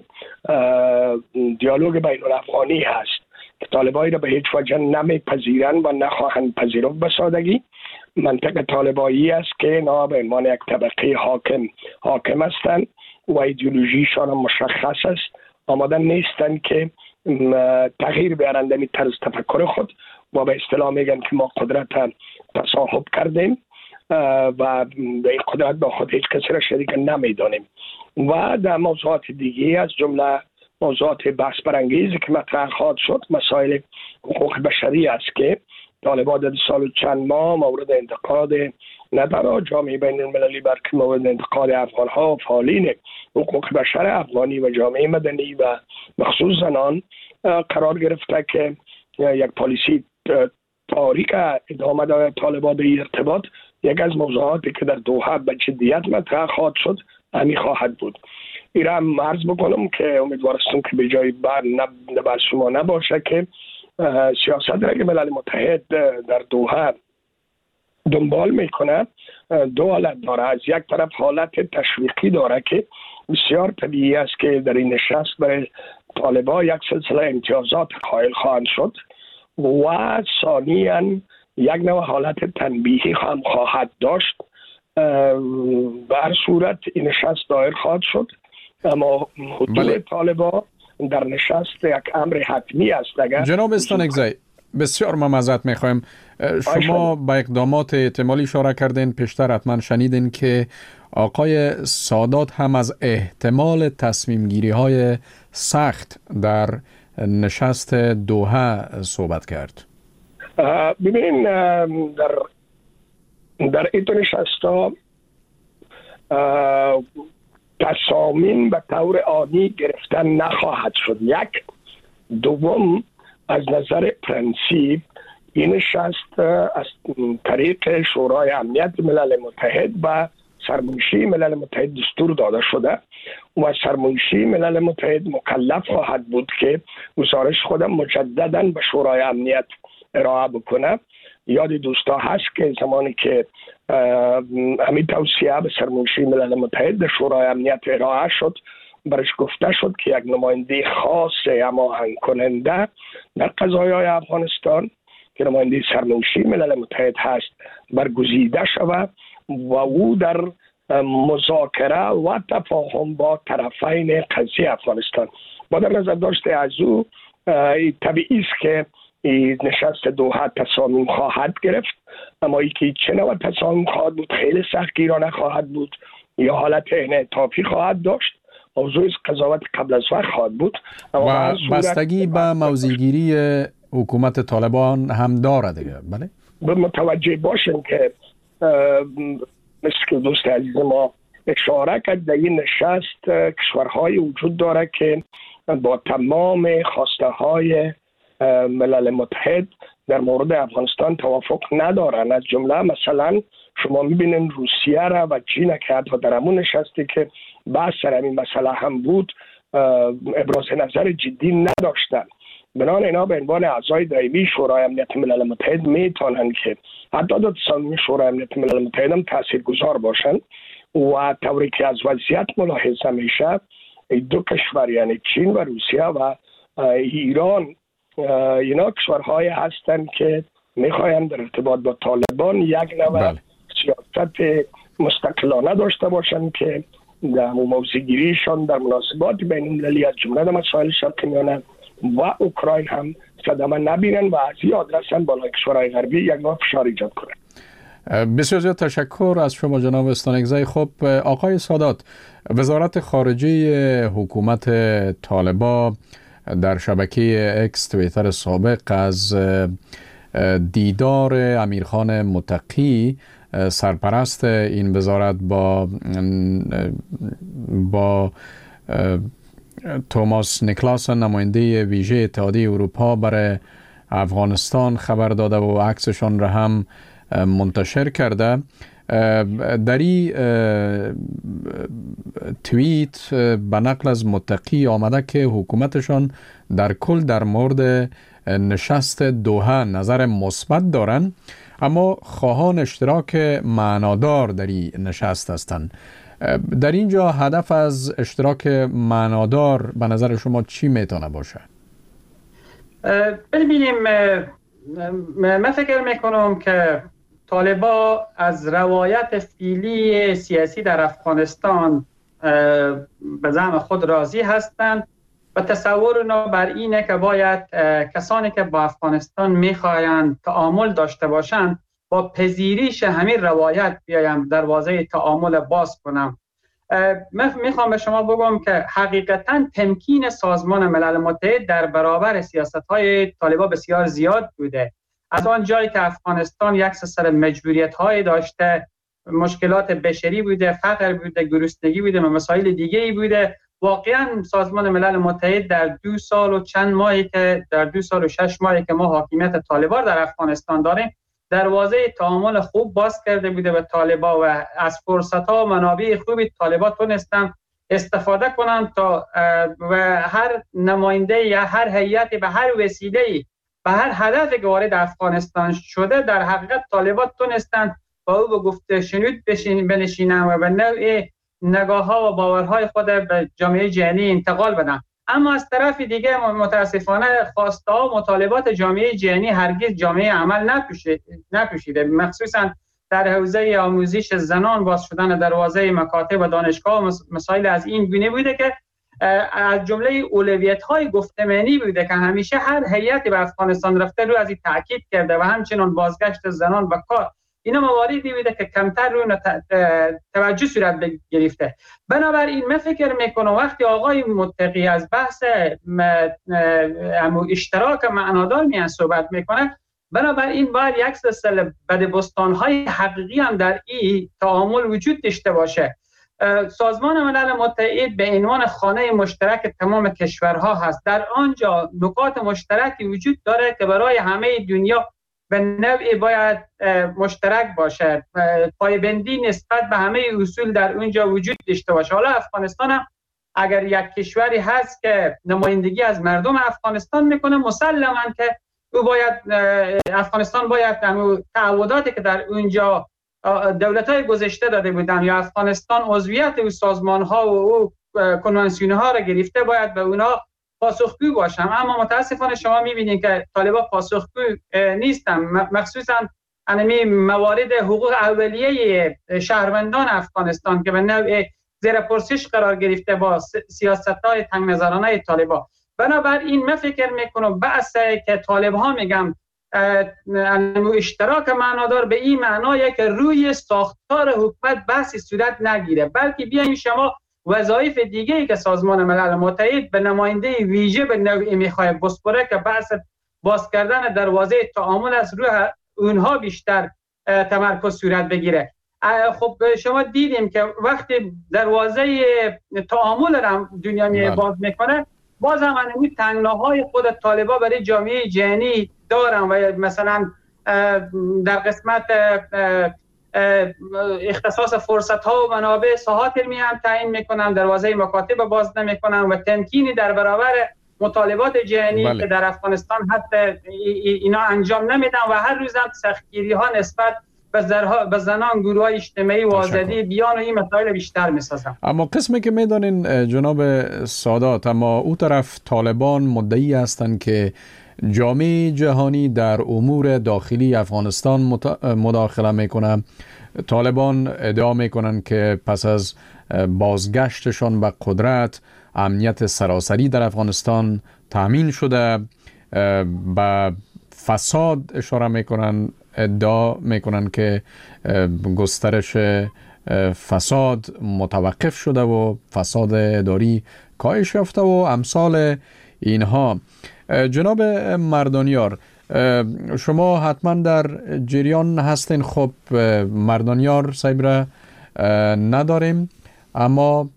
دیالوگ بین الافغانی هست که طالبایی را به هیچ وجه نمیپذیرند و نخواهند پذیرفت به سادگی. منطق طالبایی است که اینا به عنوان یک طبقه حاکم هستند و ایدئولوژیشان مشخص است، آماده نیستند که تغییر بیارند این طرز تفکر خود و به اصطلاح میگن که ما قدرت تصاحب کردیم و به این قدرت با خود هیچ کسی را شریک نمیدانیم. و در موضوعات دیگه از جمله موضوعات بحث برانگیزی که مطرح خواهد شد مسائل حقوق بشری است که طالبان در سال چند ماه مورد انتقاد نه تنها جامعه بین المللی بلکه مورد انتقاد افغان‌ها و فعالین حقوق بشر افغانی و جامعه مدنی و مخصوص زنان قرار گرفته که یک پالیسی تاریک ادامه دادن طالبان به ارتباط یک از موضوعاتی که در دوحه به جدیت مطرح خواهد شد همین خواهد بود. این را هم عرض بکنم که امیدوارستم که به جای بر شما نباشه که سیاست رای ملل متحد در دوحه دنبال میکنه دو حالت داره. از یک طرف حالت تشویقی داره که بسیار طبیعی است که در این نشست برای طالبان یک سلسله امتیازات قائل خواهند شد و ثانیاً یک نوع حالت تنبیهی هم خواهد داشت. به هر صورت این نشست دایر خواهد شد اما حضور طالبان در نشست یک امر حتمی است. جناب استانکزی بسیار ما معذرت میخوایم، شما با اقدامات احتمالی اشاره کردین، پیشتر حتما شنیدین که آقای سادات هم از احتمال تصمیم گیری های سخت در نشست دوحه صحبت کرد. ببین در این نشست ها تصامیم به طور عادی گرفتن نخواهد شد. یک دوم از نظر پرنسیپ این نشست از طریق شورای امنیت ملل متحد و سرمنشی ملل متحد دستور داده شده و سرمنشی ملل متحد مکلف خواهد بود که گزارش خودم مجددا به شورای امنیت ارائه بکنه. یاد دوستا هست که زمانی که همین توصیه به سرمنشی ملل متحد در شورای امنیت ارائه شد برش گفته شد که یک نماینده خاص هماهنگ کننده در قضایای افغانستان که نماینده سرمنشی ملل متحد هست برگزیده شود و او در مذاکره و تفاهم با طرفین قضیه افغانستان با در نظر داشته از او طبیعی است که نشست دوحه تصامیم خواهد گرفت، اما ای که چه نوع تصامیم خواهد بود خیلی سختگیرانه خواهد بود یا حالت انعطافی خواهد داشت، موضوع قضاوت قبل از وقت خواهد بود و بستگی به موضع‌گیری حکومت طالبان هم داره دیگه. بله متوجه باشیم که مثل که دوست عزیز ما اشاره کرد در این نشست کشورهای وجود داره که با تمام خواسته های ملل متحد در مورد افغانستان توافق ندارن. از جمله مثلا شما میبینین روسیه را و چین که حتی در همون نشستی که بحث سر این مسئله هم بود ابراز نظر جدی نداشتن. بنابراین اینا به عنوان اعضای دائمی شورای امنیت ملل متحد میتونن که حتی در تصامیم شورای امنیت ملل متحد هم تاثیرگذار باشن و طوری که از وضعیت ملاحظه میشه دو کشور یعنی چین و روسیه و ایران اینا کشورهای هستند که میخواین در ارتباط با طالبان یک نوع سیاست مستقلانه داشته باشند که در موضع‌گیریشان در مناسبات بین المللی از جمله مسائل شرق میانه و اوکراین هم صدمه نبینن و از این آدرس هم بالای کشورهای غربی یک نوع فشار ایجاد کنند. بسیار زیاد تشکر از شما جناب استانکزی. خب آقای سادات، وزارت خارجه حکومت طالبان در شبکه اکس توییتر سابق از دیدار امیرخان متقی سرپرست این وزارت با توماس نیکلاسن نماینده ویژه اتحادیه اروپا برای افغانستان خبر داده و عکسشان را هم منتشر کرده. در این توییت به نقل از متقی آمده که حکومتشان در کل در مورد نشست دوحه نظر مثبت دارند اما خواهان اشتراک معنادار در این نشست هستند. در اینجا هدف از اشتراک معنادار به نظر شما چی میتونه باشه؟ ببینیم من فکر میکنم که طالبان از روایت فعلی سیاسی در افغانستان به زعم خود راضی هستند و تصور اونا بر اینه که باید کسانی که با افغانستان میخواین تعامل داشته باشند با پذیریش همین روایت بیایم دروازه تعامل باز کنم. میخوام به شما بگم که حقیقتا تمکین سازمان ملل متحد در برابر سیاست‌های طالبان بسیار زیاد بوده. از آن جایی که افغانستان یک سلسله مجبوریت‌های داشته، مشکلات بشری بوده، فقر بوده، گرسنگی بوده و مسائل دیگه‌ای بوده، واقعا سازمان ملل متحد در 2 سال و چند ماهی که در 2 سال و 6 ماهی که ما حاکمیت طالبان در افغانستان داریم، دروازه تعامل خوب باز کرده بوده به طالبان و از فرصت‌ها و منابع خوبی طالبان تونستن استفاده کنن تا و هر نماینده یا هر هیئتی به هر وسیله‌ای به هر هدفی که وارد افغانستان شده در حقیقت طالبان تونستن با او به گفت شنود بنشینن و به نوع نگاه‌ها و باورهای خود به جامعه جهانی انتقال بدن. اما از طرف دیگه متاسفانه خواسته ها و مطالبات جامعه جهانی هرگز جامعه عمل نپوشیده، مخصوصا در حوزه آموزش زنان باز شدن دروازه مکاتب و دانشگاه و مسائل از این گونه بوده که از جمله اولویت‌های گفتمانی بوده که همیشه هر هیئتی به افغانستان رفته رو از این تاکید کرده و همچنین بازگشت زنان به کار. اینا مواردی بوده که کمتر روی توجه صورت گرفته. بنابراین من فکر میکنم وقتی آقای متقی از بحث اشتراک معنادار میان صحبت میکنه، بنابراین باید یک سلسله بدبستان‌های حقیقی هم در این تعامل وجود داشته باشه. سازمان ملل متحد به عنوان خانه مشترک تمام کشورها هست. در آنجا نکات مشترکی وجود داره که برای همه دنیا به نوعی باید مشترک باشد. پایبندی نسبت به همه اصول در اونجا وجود داشته باشه. حالا افغانستان هم اگر یک کشوری هست که نمایندگی از مردم افغانستان میکنه، مسلماً که او باید افغانستان باید تعهداتی که در اونجا دولت‌های گذشته داده بودن یا افغانستان عضویت او سازمان‌ها و کنوانسیون‌ها را گرفته باید به اونا پاسخگو باشم. اما متاسفانه شما می‌بینید که طالبان پاسخگو نیستن، مخصوصا انمی موارد حقوق اولیه شهروندان افغانستان که به نوع زیر پرسش قرار گرفته با سیاست‌های تنگ نظرانه طالبان. بنابراین من فکر میکنم بحثی که طالب‌ها میگم اشتراک معنادار به این معنایه که روی ساختار حکومت بحثی صورت نگیره، بلکه بیاین شما وظایف دیگه‌ای که سازمان ملل متحد به نماینده ویژه به نوعی میخواد بسپره که بحث باز کردن دروازه تعامل از روی اونها بیشتر تمرکز صورت بگیره. خب شما دیدیم که وقتی دروازه تعامل را دنیا باز میکنه، باز هم این تنگناهای خود طالبان برای جامعه جهانی دارن و مثلا در قسمت اختصاص فرصت ها و منابع ساحات علمی هم تعیین میکنن، دروازه مکاتب باز نمیکنن و تمکینی در برابر مطالبات جهانی که در افغانستان حتی اینا انجام نمیدن و هر روز هم سختگیری ها نسبت به زنان، گروه های اجتماعی و آزادی بیان و این مسائل بیشتر میسازن. اما قسمی که میدانین جناب سادات، اما او طرف طالبان مدعی هستند که جامعه جهانی در امور داخلی افغانستان مداخله میکنه. طالبان ادعا میکنن که پس از بازگشتشان به قدرت امنیت سراسری در افغانستان تامین شده. به فساد اشاره میکنن، ادعا میکنن که گسترش فساد متوقف شده و فساد اداری کاهش یافته و امثال اینها. جناب مردانیار، شما حتما در جریان هستین. خب مردانیار صاحب را نداریم، اما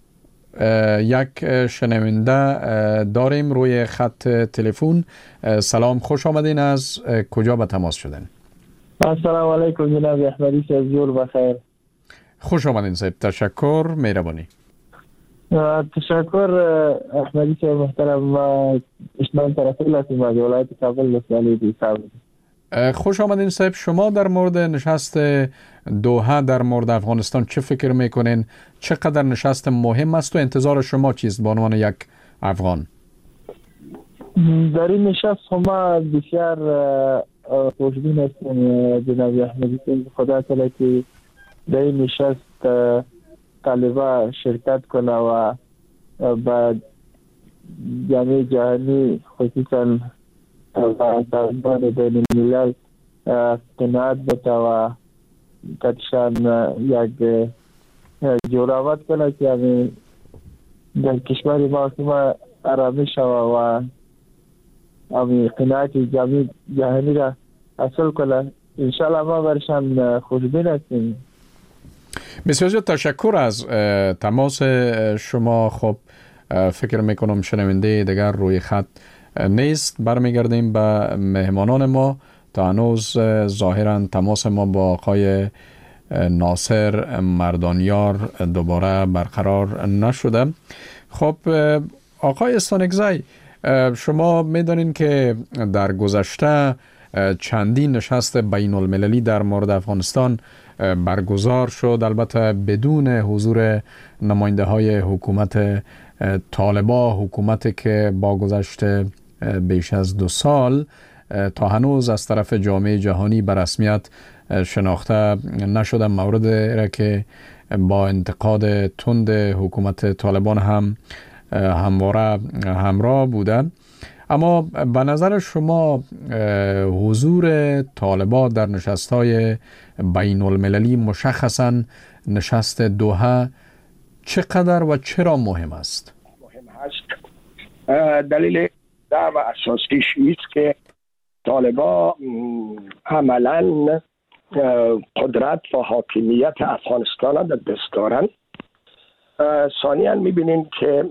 یک شنونده داریم روی خط تلفن. سلام، خوش آمدین. از کجا به تماس شدین؟ السلام علیکم جناب احمدی صاحب، جور بخیر. خوش آمدین صاحب، تشکر، مهربانی. تشکر احمدی صاحب محترم. اشتان طرفی لاتیم از ولایت کابل مسئله دیسا. خوش آمدین صاحب. شما در مورد نشست دوحه در مورد افغانستان چه فکر میکنین؟ چقدر نشست مهم است و انتظار شما چیست به عنوان یک افغان؟ در این نشست ما بسیار خوشبین هستیم جناب احمدی صاحب. خدا تعالی که در این نشست طالبان شرکت کنه و با جامعه جهانی خصوصا سازمان بین الملل قناعت بده و کتشان یک جورآباد کنه که همین در کشور ما که آرامش و همین قناعت جهانی را حاصل کنه. انشالله ما برشان خوشبین هستیم. بسیار زیاد تشکر از تماس شما. خب فکر میکنم شنونده دیگر روی خط نیست. برمیگردیم به مهمانان ما. تا هنوز ظاهرا تماس ما با آقای ناصر مردانیار دوباره برقرار نشده. خب آقای استانکزی، شما میدانین که در گذشته چندین نشست بین المللی در مورد افغانستان برگزار شد، البته بدون حضور نماینده های حکومت طالبان، حکومتی که با گذشت بیش از 2 سال تا هنوز از طرف جامعه جهانی به رسمیت شناخته نشده، مورد را که با انتقاد تند حکومت طالبان هم همواره همراه بوده. اما به نظر شما حضور طالبان در نشست‌های بین المللی، مشخصاً نشست دوحه، چقدر و چرا مهم است؟ مهم است. دلیل و اساسیش است که طالبان عملاً قدرت و حاکمیت افغانستان را در دست دارند. ثانیاً می‌بینیم که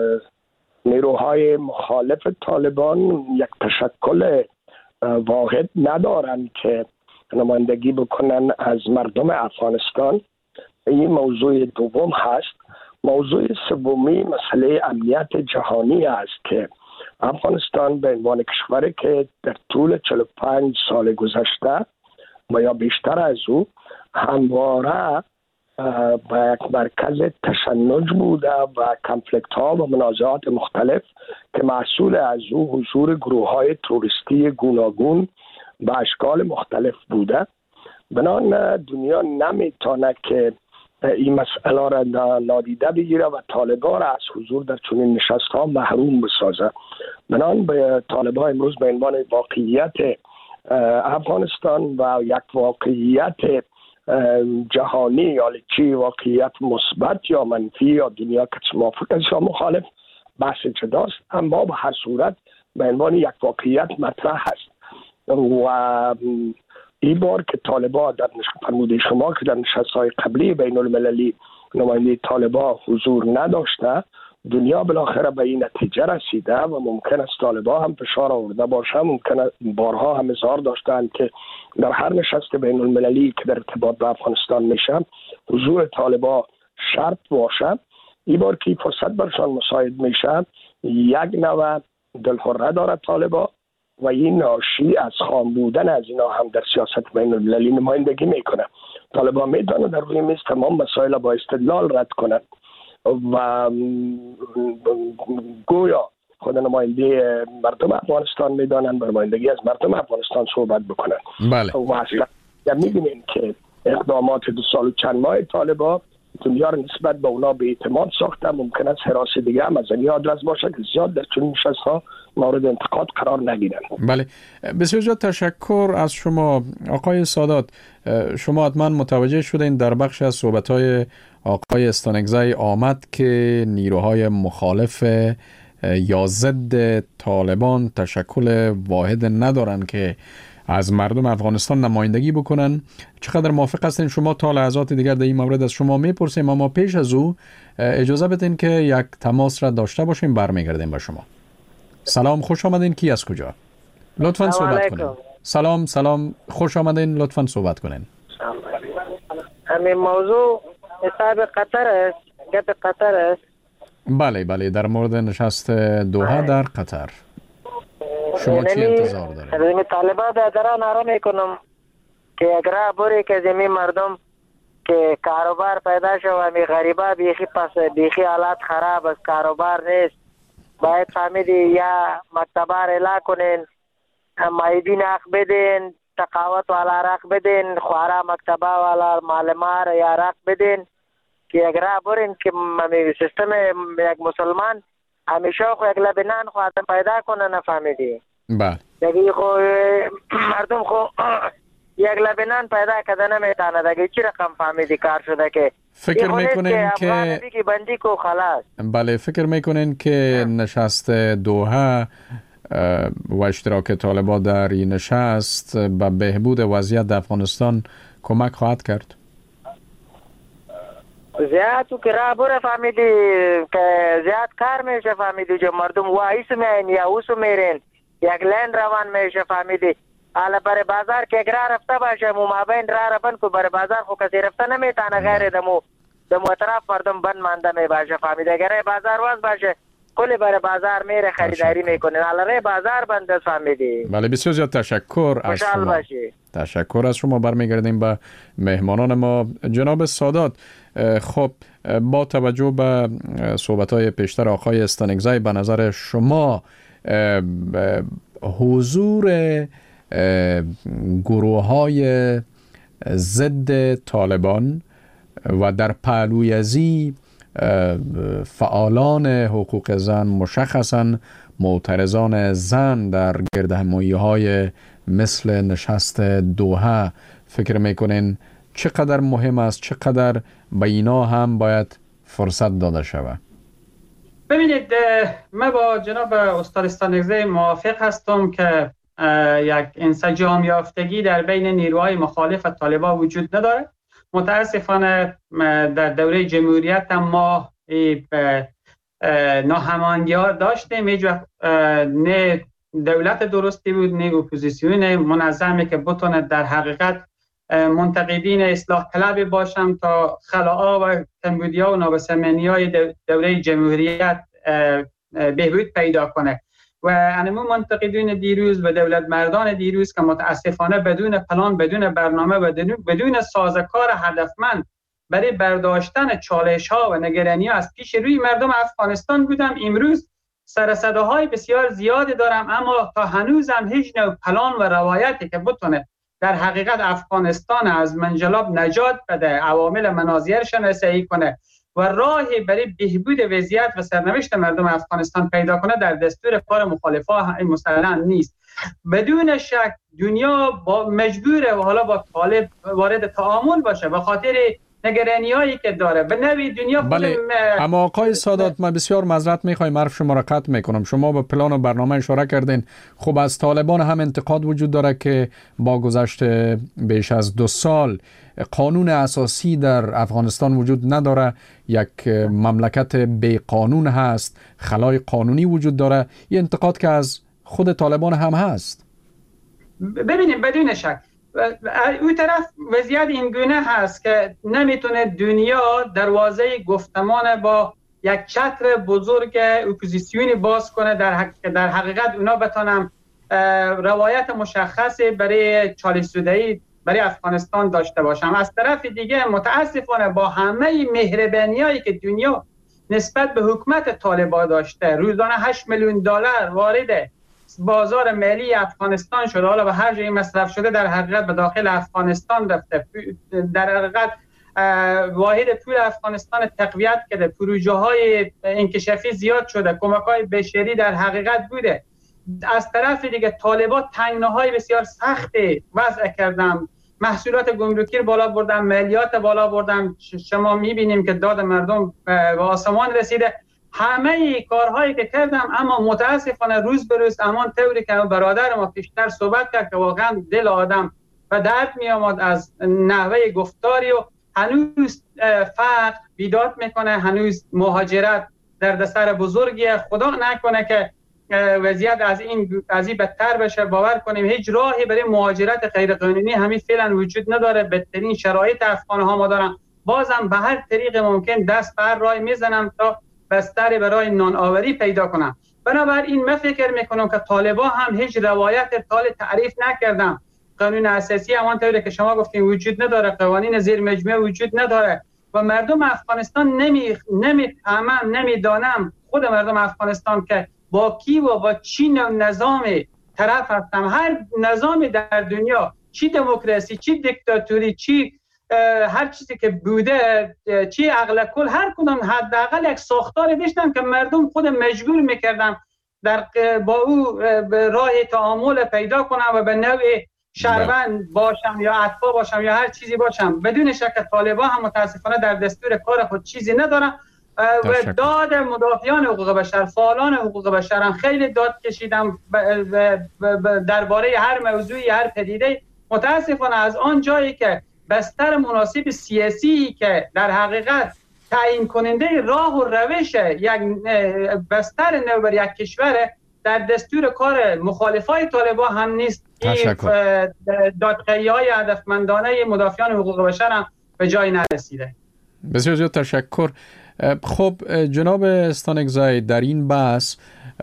نیروهای مخالف طالبان یک تشکل واحد ندارند که نمایندگی بکنن از مردم افغانستان. این موضوع دوم هست. موضوع سومی مسئله امنیت جهانی است که افغانستان به عنوان کشوری که در طول 45 سال گذشته و یا بیشتر از او همواره با یک مرکز تشنج بوده و کنفلیکت ها و منازعات مختلف که محصول از او حضور گروه های تروریستی گوناگون به اشکال مختلف بوده. بنان دنیا نمیتونه که این مسئله را نادیده بگیره و طالبان را از حضور در چنین نشست ها محروم بسازه. بنان به طالبان امروز به عنوان واقعیت افغانستان و یک واقعیت جهانی یا چی واقعیت مثبت یا منفی یا دنیا که موافق است یا مخالف بحث جداست، اما به هر صورت به عنوان یک واقعیت مطرح است. و این بار که طالبان در فرموده شما که در نشست‌های قبلی بین المللی نماینده طالبان حضور نداشته، دنیا بالاخره به این نتیجه رسیده و ممکن است طالبان هم فشار آورده باشه. ممکن است بارها هم اظهار داشتند که در هر نشست بین المللی که در ارتباط با افغانستان میشه حضور طالبان شرط باشه. این بار که فرصت برشان مساعد میشه، یک نوع دلهره داره طالبان و این ناشی از خام بودن از اینا هم در سیاست بین المللی نمایندگی میکنه. طالبان میدونه در روی میز تمام مسائل با استدلال رد کنند و گویا خود نماینده مردم افغانستان میدانند به نمایندگی از مردم افغانستان صحبت بکنند. بله. و اصلا میبینیم که اقدامات 2 سال و چند ماه طالبان دنیا را نسبت به اونا به اعتماد ساخته. ممکن است حراس دیگه هم از این آدرس باشه که زیاد در چنین نشست‌ها مورد انتقاد قرار نگیرند. بله، بسیار زیاد تشکر از شما آقای سادات. شما حتما متوجه شدین در بخش از صحبت‌های آقای استانکزی آمد که نیروهای مخالف یا ضد طالبان تشکل واحد ندارن که از مردم افغانستان نمایندگی بکنن. چقدر موافق هستین شما؟ تا لحظات دیگر در این مورد از شما میپرسیم، اما پیش از او اجازه بدین که یک تماس را داشته باشیم. برمیگردیم به شما. سلام، خوش آمدین. کی از کجا؟ لطفاً صحبت کنین. سلام، خوش آمدین. لطفاً صحبت کنین. همین موضوع حساب قطر است، گپ قطر است. بله، در مورد نشست دوحه در قطر شما چی انتظار دارید؟ طالبان در نارا میکنم که اگر بوری که زمین مردم که کاروبار پیدا شو و می غریبا بیخی حالات خراب است، کاروبار نیست، باید فهمیدی یا مکتبار اعلا کنین، مایدین حق بدین، تقاوت والا رق بدین، خوارا مکتبه والا معلمار یا رق بدین که اگر بورین که سیستم یک مسلمان همیشه خو یک لبنان خو پیدا کنه. نفهمیدی؟ بله. یکی خو مردم خو یک لبنان پیدا کده نمیتانه دیگه چی رقم فهمیدی کار شده که فکر میکنین که بندی کو خلاص. بله فکر میکنین که نشست دوحه و اشتراک طالبان در این نشست به بهبود وضعیت در افغانستان کمک خواهد کرد؟ زیاد تو که راه بره فهمیدی که زیاد کار میشه فهمیدی که مردم وایس میین یا اوسو میرین یک لین روان میشه فهمیدی حالا برای بازار که اگر رفته باشه مو مابین راه رفن کو برای بازار خو کسی رفته نمیتانه غیر دمو اطراف مردم بند مانده می باشه فهمیدی اگر بازار واز باشه کلی برای بازار میره خریداری میکنه حالا ری بازار بند فهمیدی. بله بسیار زیاد تشکر از شما. تشکر از شما. برمیگردیم به مهمانان ما. جناب سادات، خب با توجه به صحبت‌های پیشتر آقای استانکزی به نظر شما حضور گروه‌های ضد طالبان و در پهلوی ازی فعالان حقوق زن مشخصاً معترضان زن در گردهمایی‌های مثل نشست دوحه فکر میکنین چقدر مهم است، چقدر به اینا هم باید فرصت داده شود؟ ببینید من با جناب استاد استانکزی موافق هستم که یک انسجام یافتگی در بین نیروهای مخالف طالبان وجود نداره. متاسفانه در دوره جمهوریت هم ما ناهماهنگی ها داشتیم. هیچ وقت نه دولت درستی بود نه اپوزیسیون منظمی که بتونه در حقیقت منتقدین اصلاح طلب باشم تا خلاها و کمبودی‌ها و نابسامانی‌های دوره جمهوریت بهبود پیدا کنه و انمو منتقدین دیروز و دولت مردان دیروز که متاسفانه بدون پلان، بدون برنامه و بدون سازوکار هدفمند برای برداشتن چالش‌ها و نگرانی‌ها از پیش روی مردم افغانستان بودم، امروز سر صداهای بسیار زیادی دارم اما تا هنوزم هیچ نوع پلان و روایتی که بتونه در حقیقت افغانستان از منجلاب نجات بده، عوامل مناظرش رسیدگی کنه و راهی برای بهبود وضعیت و سرنوشت مردم افغانستان پیدا کنه در دستور کار مخالفا مسلما نیست. بدون شک دنیا مجبوره و حالا با طالب وارد تعامل باشه به خاطر نگرانی‌هایی که داره به نوی دنیا. بله اما آقای سادات ما بسیار معذرت می‌خوایم حرف شما را قطع می‌کنم. شما به پلان و برنامه اشاره کردین. خب از طالبان هم انتقاد وجود داره که با گذشت بیش از 2 سال قانون اساسی در افغانستان وجود نداره، یک مملکت بی قانون هست، خلای قانونی وجود داره. این انتقاد که از خود طالبان هم هست. ببینیم بدون شک اون طرف وضعیت این گونه هست که نمیتونه دنیا دروازه گفتمان با یک چتر بزرگ اپوزیسیونی باز کنه در حقیقت اونا بتونن روایت مشخصی برای چالش زدایی برای افغانستان داشته باشم. از طرف دیگه متاسفانه با همه مهربانیایی که دنیا نسبت به حکومت طالبان داشته، روزانه 8 میلیون دلار وارد بازار ملی افغانستان شده، حالا به هر جایی مصرف شده در حقیقت به داخل افغانستان رفته، در حقیقت واحد پول افغانستان تقویت کرده، پروژه های انکشافی زیاد شده، کمک های بشری در حقیقت بوده. از طرف دیگه طالبان تنگناهای بسیار سختی وضع کردن، محصولات گمرکی بالا بردن، مالیات بالا بردن. شما میبینیم که داد مردم به آسمان رسیده. همه کارهایی که کردم اما متاسفانه روز به روز امان طوری که برادر ما پیشتر صحبت کرد که واقعا دل آدم و درد می آمد از نحوه گفتاری و هنوز فقر بیداد میکنه، هنوز مهاجرت دردسر بزرگیه. خدا نکنه که وضعیت از این بدتر بشه. باور کنیم هیچ راهی برای مهاجرت غیر قانونی همین فعلا وجود نداره. بدترین شرایط افغان ها ما دارن. بازم به هر طریق ممکن دست بر راه میزنم تا بستر برای نان آوری پیدا کنم. بنابراین من فکر میکنم که طالبان هم هیچ روایت تعریف نکردم. قانون اساسی همانطوری که شما گفتین وجود نداره، قوانین زیر مجموعه وجود نداره و مردم افغانستان نمیدانم خود مردم افغانستان که با کی و با چی نظام طرف هستم. هر نظامی در دنیا، چی دموکراسی، چی دیکتاتوری، چی هر چیزی که بوده، چی عقل کل، هر کدوم حداقل یک ساختاری داشتن که مردم خود مجبور میکردن با او راه تعامل پیدا کنن و به نوع شهروند باشم یا اتباع باشم یا هر چیزی باشم، بدون شک طالبان هم متاسفانه در دستور کار خود چیزی ندارن و داد مدافعان حقوق بشر، فعالان حقوق بشر هم خیلی داد کشیدم درباره هر موضوعی، هر پدیده. متاسفانه از آن جایی که بستر مناسب سیاسی که در حقیقت تعیین کننده راه و روش یک بستر نو بر یک کشور در دستور کار مخالفای طالبان هم نیست. دادخواهی‌های هدفمندانه مدافعان حقوق بشر هم به جای نرسیده. بسیار زیاد تشکر. خب جناب استانکزی، در این بحث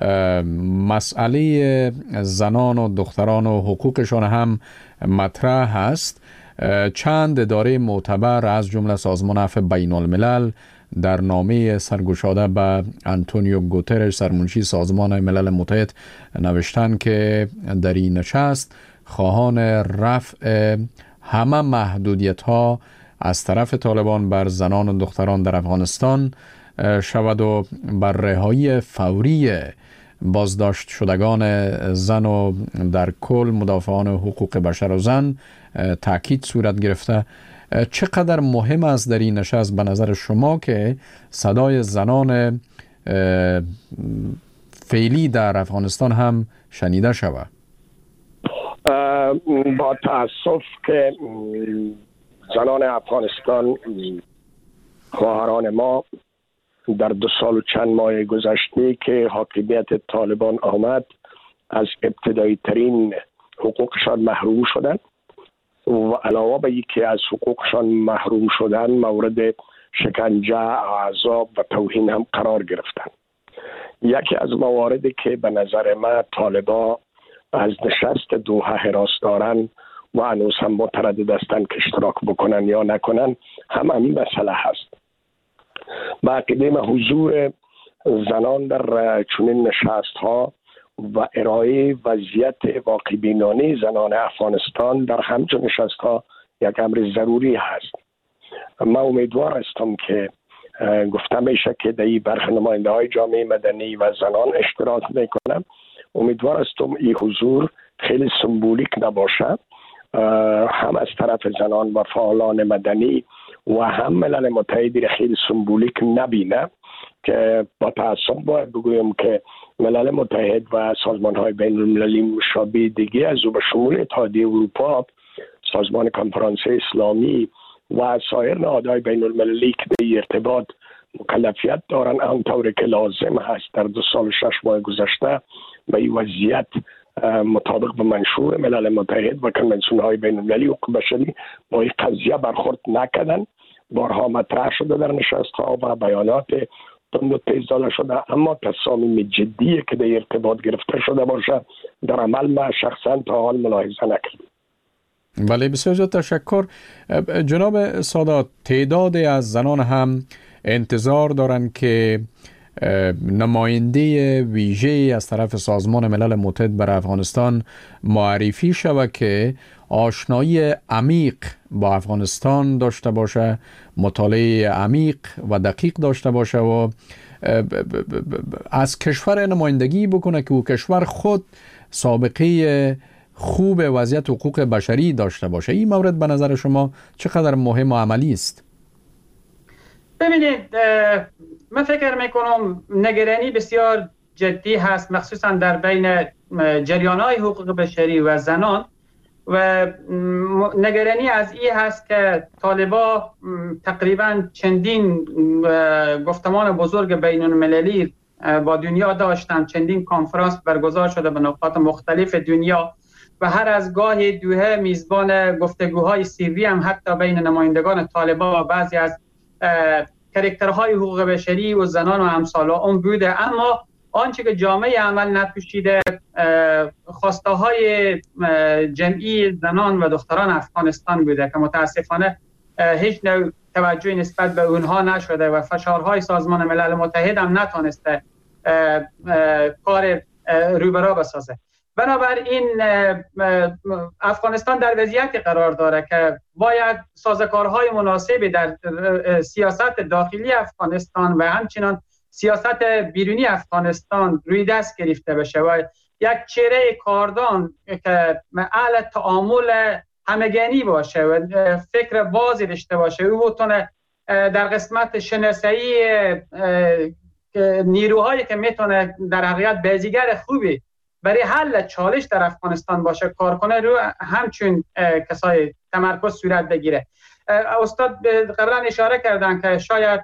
مسئله زنان و دختران و حقوقشان هم مطرح هست. چند اداره معتبر از جمله سازمان عفو بین الملل در نامه سرگشاده به آنتونیو گوترش سرمنشی سازمان ملل متحد نوشتن که در این نشست خواهان رفع همه محدودیت ها از طرف طالبان بر زنان و دختران در افغانستان شود و بر رهایی فوری بازداشت شدگان زن و در کل مدافعان حقوق بشر و زن تاکید صورت گرفته. چقدر مهم است در این نشست به نظر شما که صدای زنان فعلی در افغانستان هم شنیده شود؟ با تأسف که زنان افغانستان، خواهران ما، در 2 سال و چند ماه گذشته که حاکمیت طالبان آمد از ابتدایی ترین حقوقشان محروم شدند و علاوه به اینکه از حقوقشان محروم شدن مورد شکنجه، عذاب و توهین هم قرار گرفتند. یکی از مواردی که به نظر من طالبا از نشست دوحه حراس دارن و هنوز هم متردد هستند که اشتراک بکنن یا نکنن هم همین مسئله هست. با عقیده من حضور زنان در چنین نشست ها و ارائه وضعیت واقع بینانه زنان افغانستان در همچون نشست ها یک امر ضروری هست. من امیدوار هستم که گفته میشه که در این برخی نماینده های جامعه مدنی و زنان اشتراک میکنم. امیدوار هستم این حضور خیلی سمبولیک نباشه، هم از طرف زنان و فعالان مدنی و هم ملل متحد خیلی سمبولیک نبینه، که با تأسف باید بگویم که ملل متحد و سازمان های بین المللی مشابه دیگه از او به شمول اتحادیه اروپا، سازمان کنفرانس اسلامی و سایر نهادهای بین المللی که به ارتباط مکلفیت دارن آنطور که لازم هست در 2 سال و 6 ماه گذشته و این وضعیت مطابق به منشور ملل متحد و کنونسیون های بین المللی حقوق بشری با این قضیه برخورد نکردن. بارها مطرح شده در نشست ها و بیانات تند و تیز داده شده، اما تصامیم جدی که در ارتباط گرفته شده باشه در عمل ما شخصا تا حال ملاحظه نکردیم. بله، بسیار زیاد تشکر. جناب سادات، تعدادی از زنان هم انتظار دارند که نماینده ویژه از طرف سازمان ملل متحد بر افغانستان معرفی شود که آشنایی عمیق با افغانستان داشته باشه، مطالعه عمیق و دقیق داشته باشه و از کشور نمایندگی بکنه که او کشور خود سابقه خوب وضعیت حقوق بشری داشته باشه. این مورد به نظر شما چقدر مهم و عملی است؟ ببینید، من فکر میکنم نگرانی بسیار جدی هست، مخصوصا در بین جریان‌های حقوق بشری و زنان، و نگرانی از این هست که طالبا تقریبا چندین گفتمان بزرگ بین المللی با دنیا داشتن، چندین کنفرانس برگزار شده به نقاط مختلف دنیا و هر از گاهی دوحه میزبان گفتگوهای سری هم حتی بین نمایندگان طالبا و بعضی از کاراکترهای حقوق بشری و زنان و امثال اون بوده. اما آنچه که جامعه عمل نپوشیده، خواسته های جمعی زنان و دختران افغانستان بوده که متاسفانه هیچ نوع توجهی نسبت به اونها نشده و فشارهای سازمان ملل متحد هم نتونسته کار روبرا بسازه. بنابراین افغانستان در وضعیتی قرار داره که باید سازوکارهای مناسبی در سیاست داخلی افغانستان و همچنان سیاست بیرونی افغانستان روی دست گرفته بشه و یک چهره کاردان که اهل تعامل همگانی باشه و فکر بازی داشته باشه، او بتونه در قسمت شناسایی نیروهایی که میتونه در حقیقت بازیگر خوبی برای حل چالش در افغانستان باشه کار کنه، رو همچون کسای تمرکز صورت بگیره. استاد قبلا اشاره کردن که شاید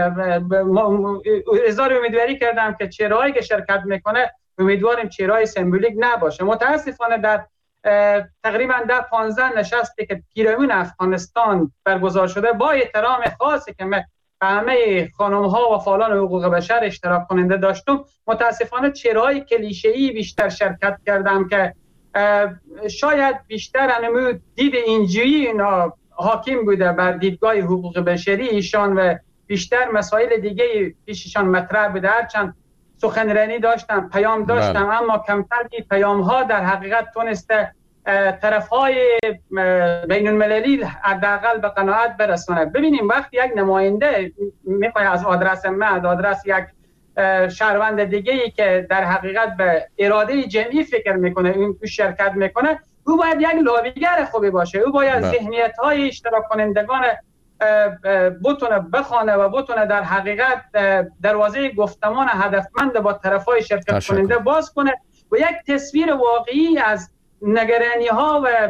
اظهار امیدواری کردم که چهرهایی که شرکت میکنه امیدواریم چهرهای سمبولیک نباشه. متاسفانه در تقریبا 10-15 نشستی که پیرامون افغانستان برگزار شده، با احترام خاصی که من همه خانم ها و فعالان حقوق بشر اشتراک کننده داشتم، متاسفانه چهره‌های کلیشه‌ای بیشتر شرکت کردم که شاید بیشتر انمو دید اینجوری اینا حاکم بوده بر دیدگاه حقوق بشری ایشان و بیشتر مسائل دیگه پیششان مطرح بوده. هرچند سخنرانی داشتم، پیام داشتم، اما کمتر پیام ها در حقیقت تونسته طرف های بین المللی حداقل به قناعت برسونه. ببینیم وقتی یک نماینده میخواد از آدرس من، آدرس یک شهروند دیگه ای که در حقیقت به اراده جمعی فکر میکنه این تو شرکت میکنه، او باید یک لابیگر خوبی باشه، او باید ذهنیت های اشتراک کنندگان بتونه بخونه و بتونه در حقیقت دروازه گفتمان هدفمند با طرفای شرکت کننده باز کنه و یک تصویر واقعی از نگرانی ها و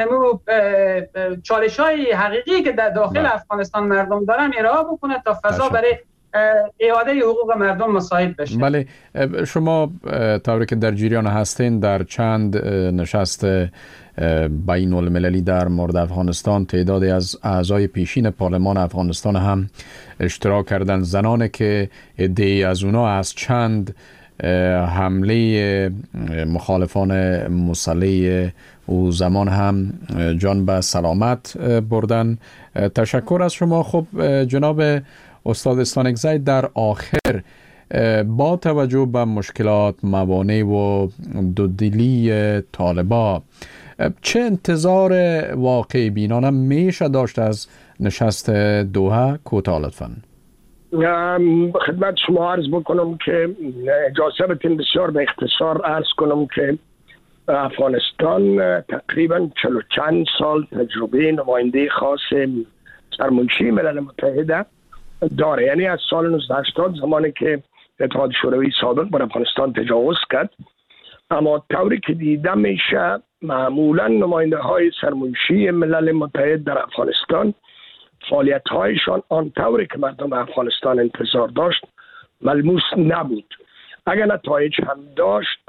چالش های حقیقی که در داخل افغانستان مردم دارن ارائه بکنه تا فضا برای اعاده حقوق مردم مساعد بشه. بله، شما طوری که در جریان هستین در چند نشست بین المللی در مورد افغانستان تعدادی از اعضای پیشین پارلمان افغانستان هم اشتراک کردن، زنانی که عده‌ای از اونا از چند حمله مخالفان مسلح او زمان هم جان به سلامت بردن. تشکر از شما. خب جناب استاد استانکزی، در آخر با توجه به مشکلات، موانع و دودلی طالبا، چه انتظار واقعی بینانه میشه داشت از نشست دوحه؟ کوتاه لطفاً. خدمت شما عرض بکنم که اجازه بدین بسیار به اختصار عرض کنم که افغانستان تقریبا 40 چند سال تجربه نماینده خاص سرمنشی ملل متحده داره، یعنی از سال 1980 زمانی که اتحاد شوروی سابق بر افغانستان تجاوز کرد. اما طوری که دیده میشه معمولا نماینده های سرمنشی ملل متحد در افغانستان فعالیت هایشان آن طوری که مردم افغانستان انتظار داشت ملموس نبود. اگر نتایج هم داشت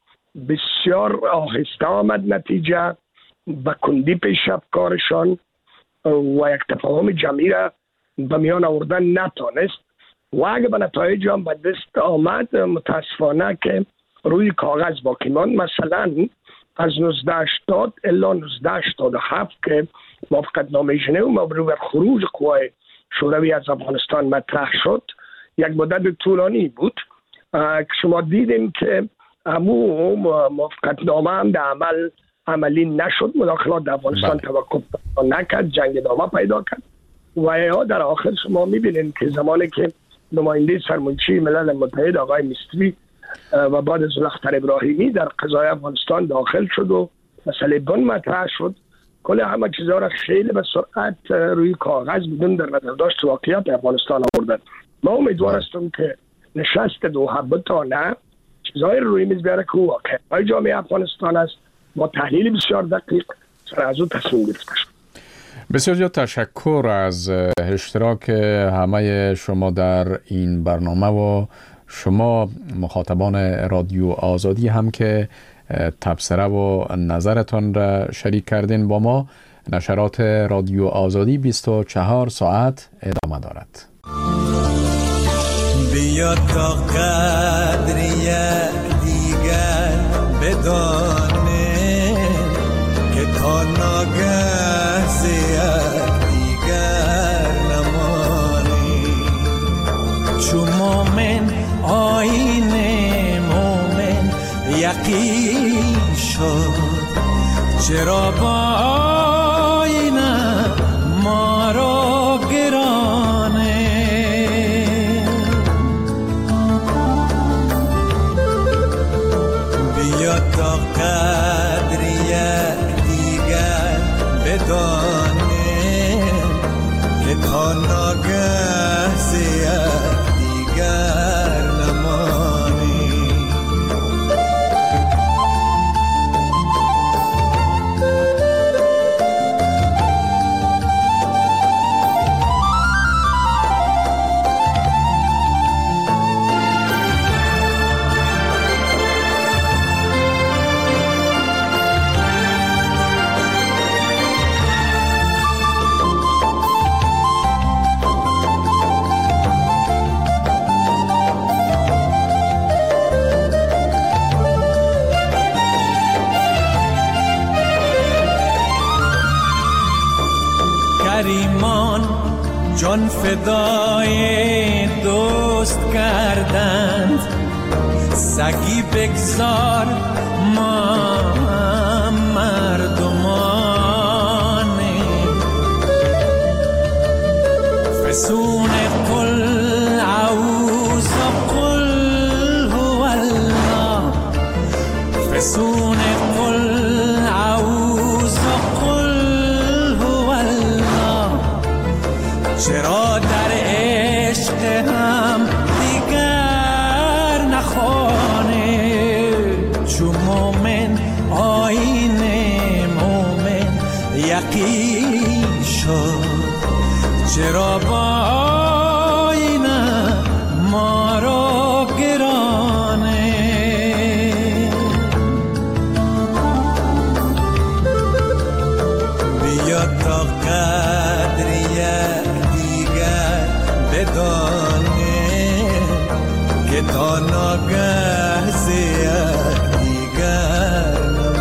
بسیار آهسته آمد نتیجه و کندی پیش رفت کارشان و یک تفاهم جمعی را به میان آوردن نتانست و اگر به نتایج هم به دست آمد متاسفانه که روی کاغذ باقی ماند. مثلا از 1980 الی 1987 که موافقت نامه ژنو مبنی بر خروج قوای شوروی از افغانستان مطرح شد، یک مدت طولانی بود که شما دیدیم که امو موافقت نامه هم در عملی نشد، مداخلات در افغانستان توقف نکرد، جنگ ادامه پیدا کرد و در آخر شما میبینید که زمانی که نماینده سرمنشی ملل متحد آقای میستری و بعد از الاختر ابراهیمی در قضای افغانستان داخل شد و مسئله بن مطرح شد، کل همه چیزها را خیلی به سرعت روی کاغذ بدون در نظر داشت واقعیت افغانستان آوردن. ما امیدوار هستم که نشست دوحه بتانه چیزهای روی میز بیاره که واقعیت جامعه افغانستان است، با تحلیل بسیار دقیق سر از او تصمیم گرفته شد. بسیار زیاد تشکر از اشتراک همه شما در این برنامه و شما مخاطبان رادیو آزادی هم که تبصره و نظرتان را شریک کردین با ما. نشرات رادیو آزادی 24 ساعت ادامه دارد. بیا تا قدر دیگر بدانه که تا ناگه زیاد دیگر نمانی، چو مومن آیین مومن یقین شد، چرا با آینه ما را گرانه. بدانه که تا ناگه زیاد دیگر نمانی. کریمان جان فدای دوست کردند، سگی بگذار ما مردمانیم. فسون قل اعوذ قل هو الله، فسون قل اعوذ قل هو الله. چرا در عشق هم دیگر نخوانه، چو مومن آیین مومن یقین شد. چرا با آینه ما را گرانه، بیا تا قدر یک دیگر بدانه که تا ناگه زیاد دیگر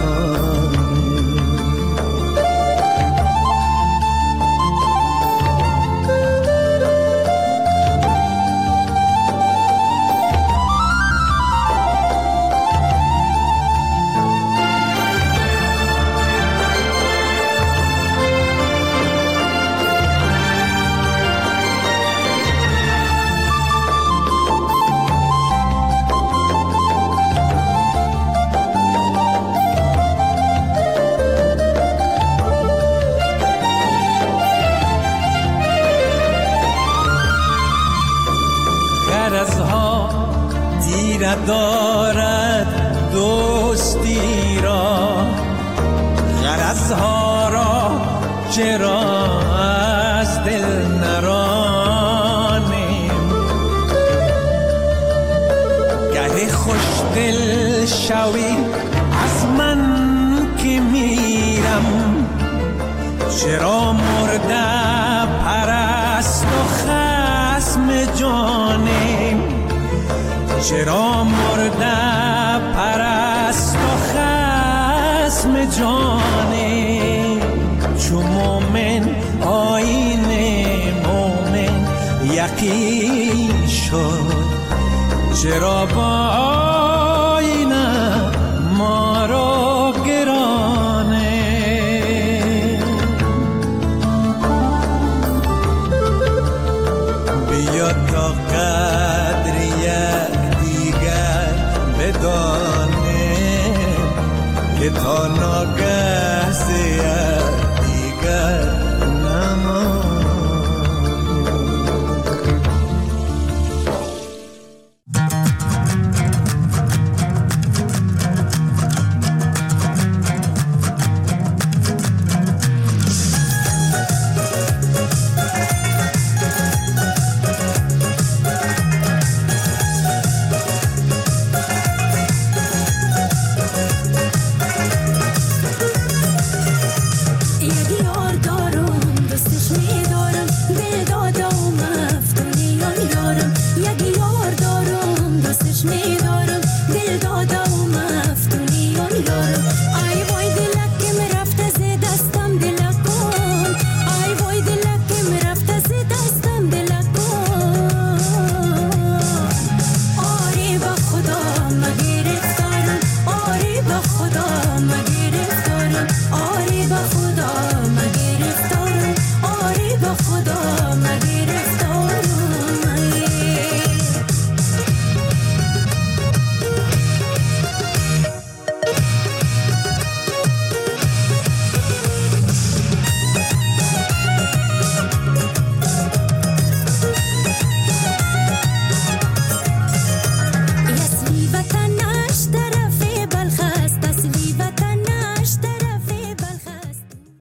دارد دوستی را، غرضها را چرا از دل نرانیم. گه خوش دل شوی از من که میرم، چرا مرده پرست و خصم جانیم. چرا مرده پرست و خصم جانیم. چو مومن آیین مومن یقین شد. چرا با آینه ما را گرانه، بیا تا قدر یک بدانه که تا ناگه زیاد دیگر نمانی. خدا مگیرفتارم آری با خدا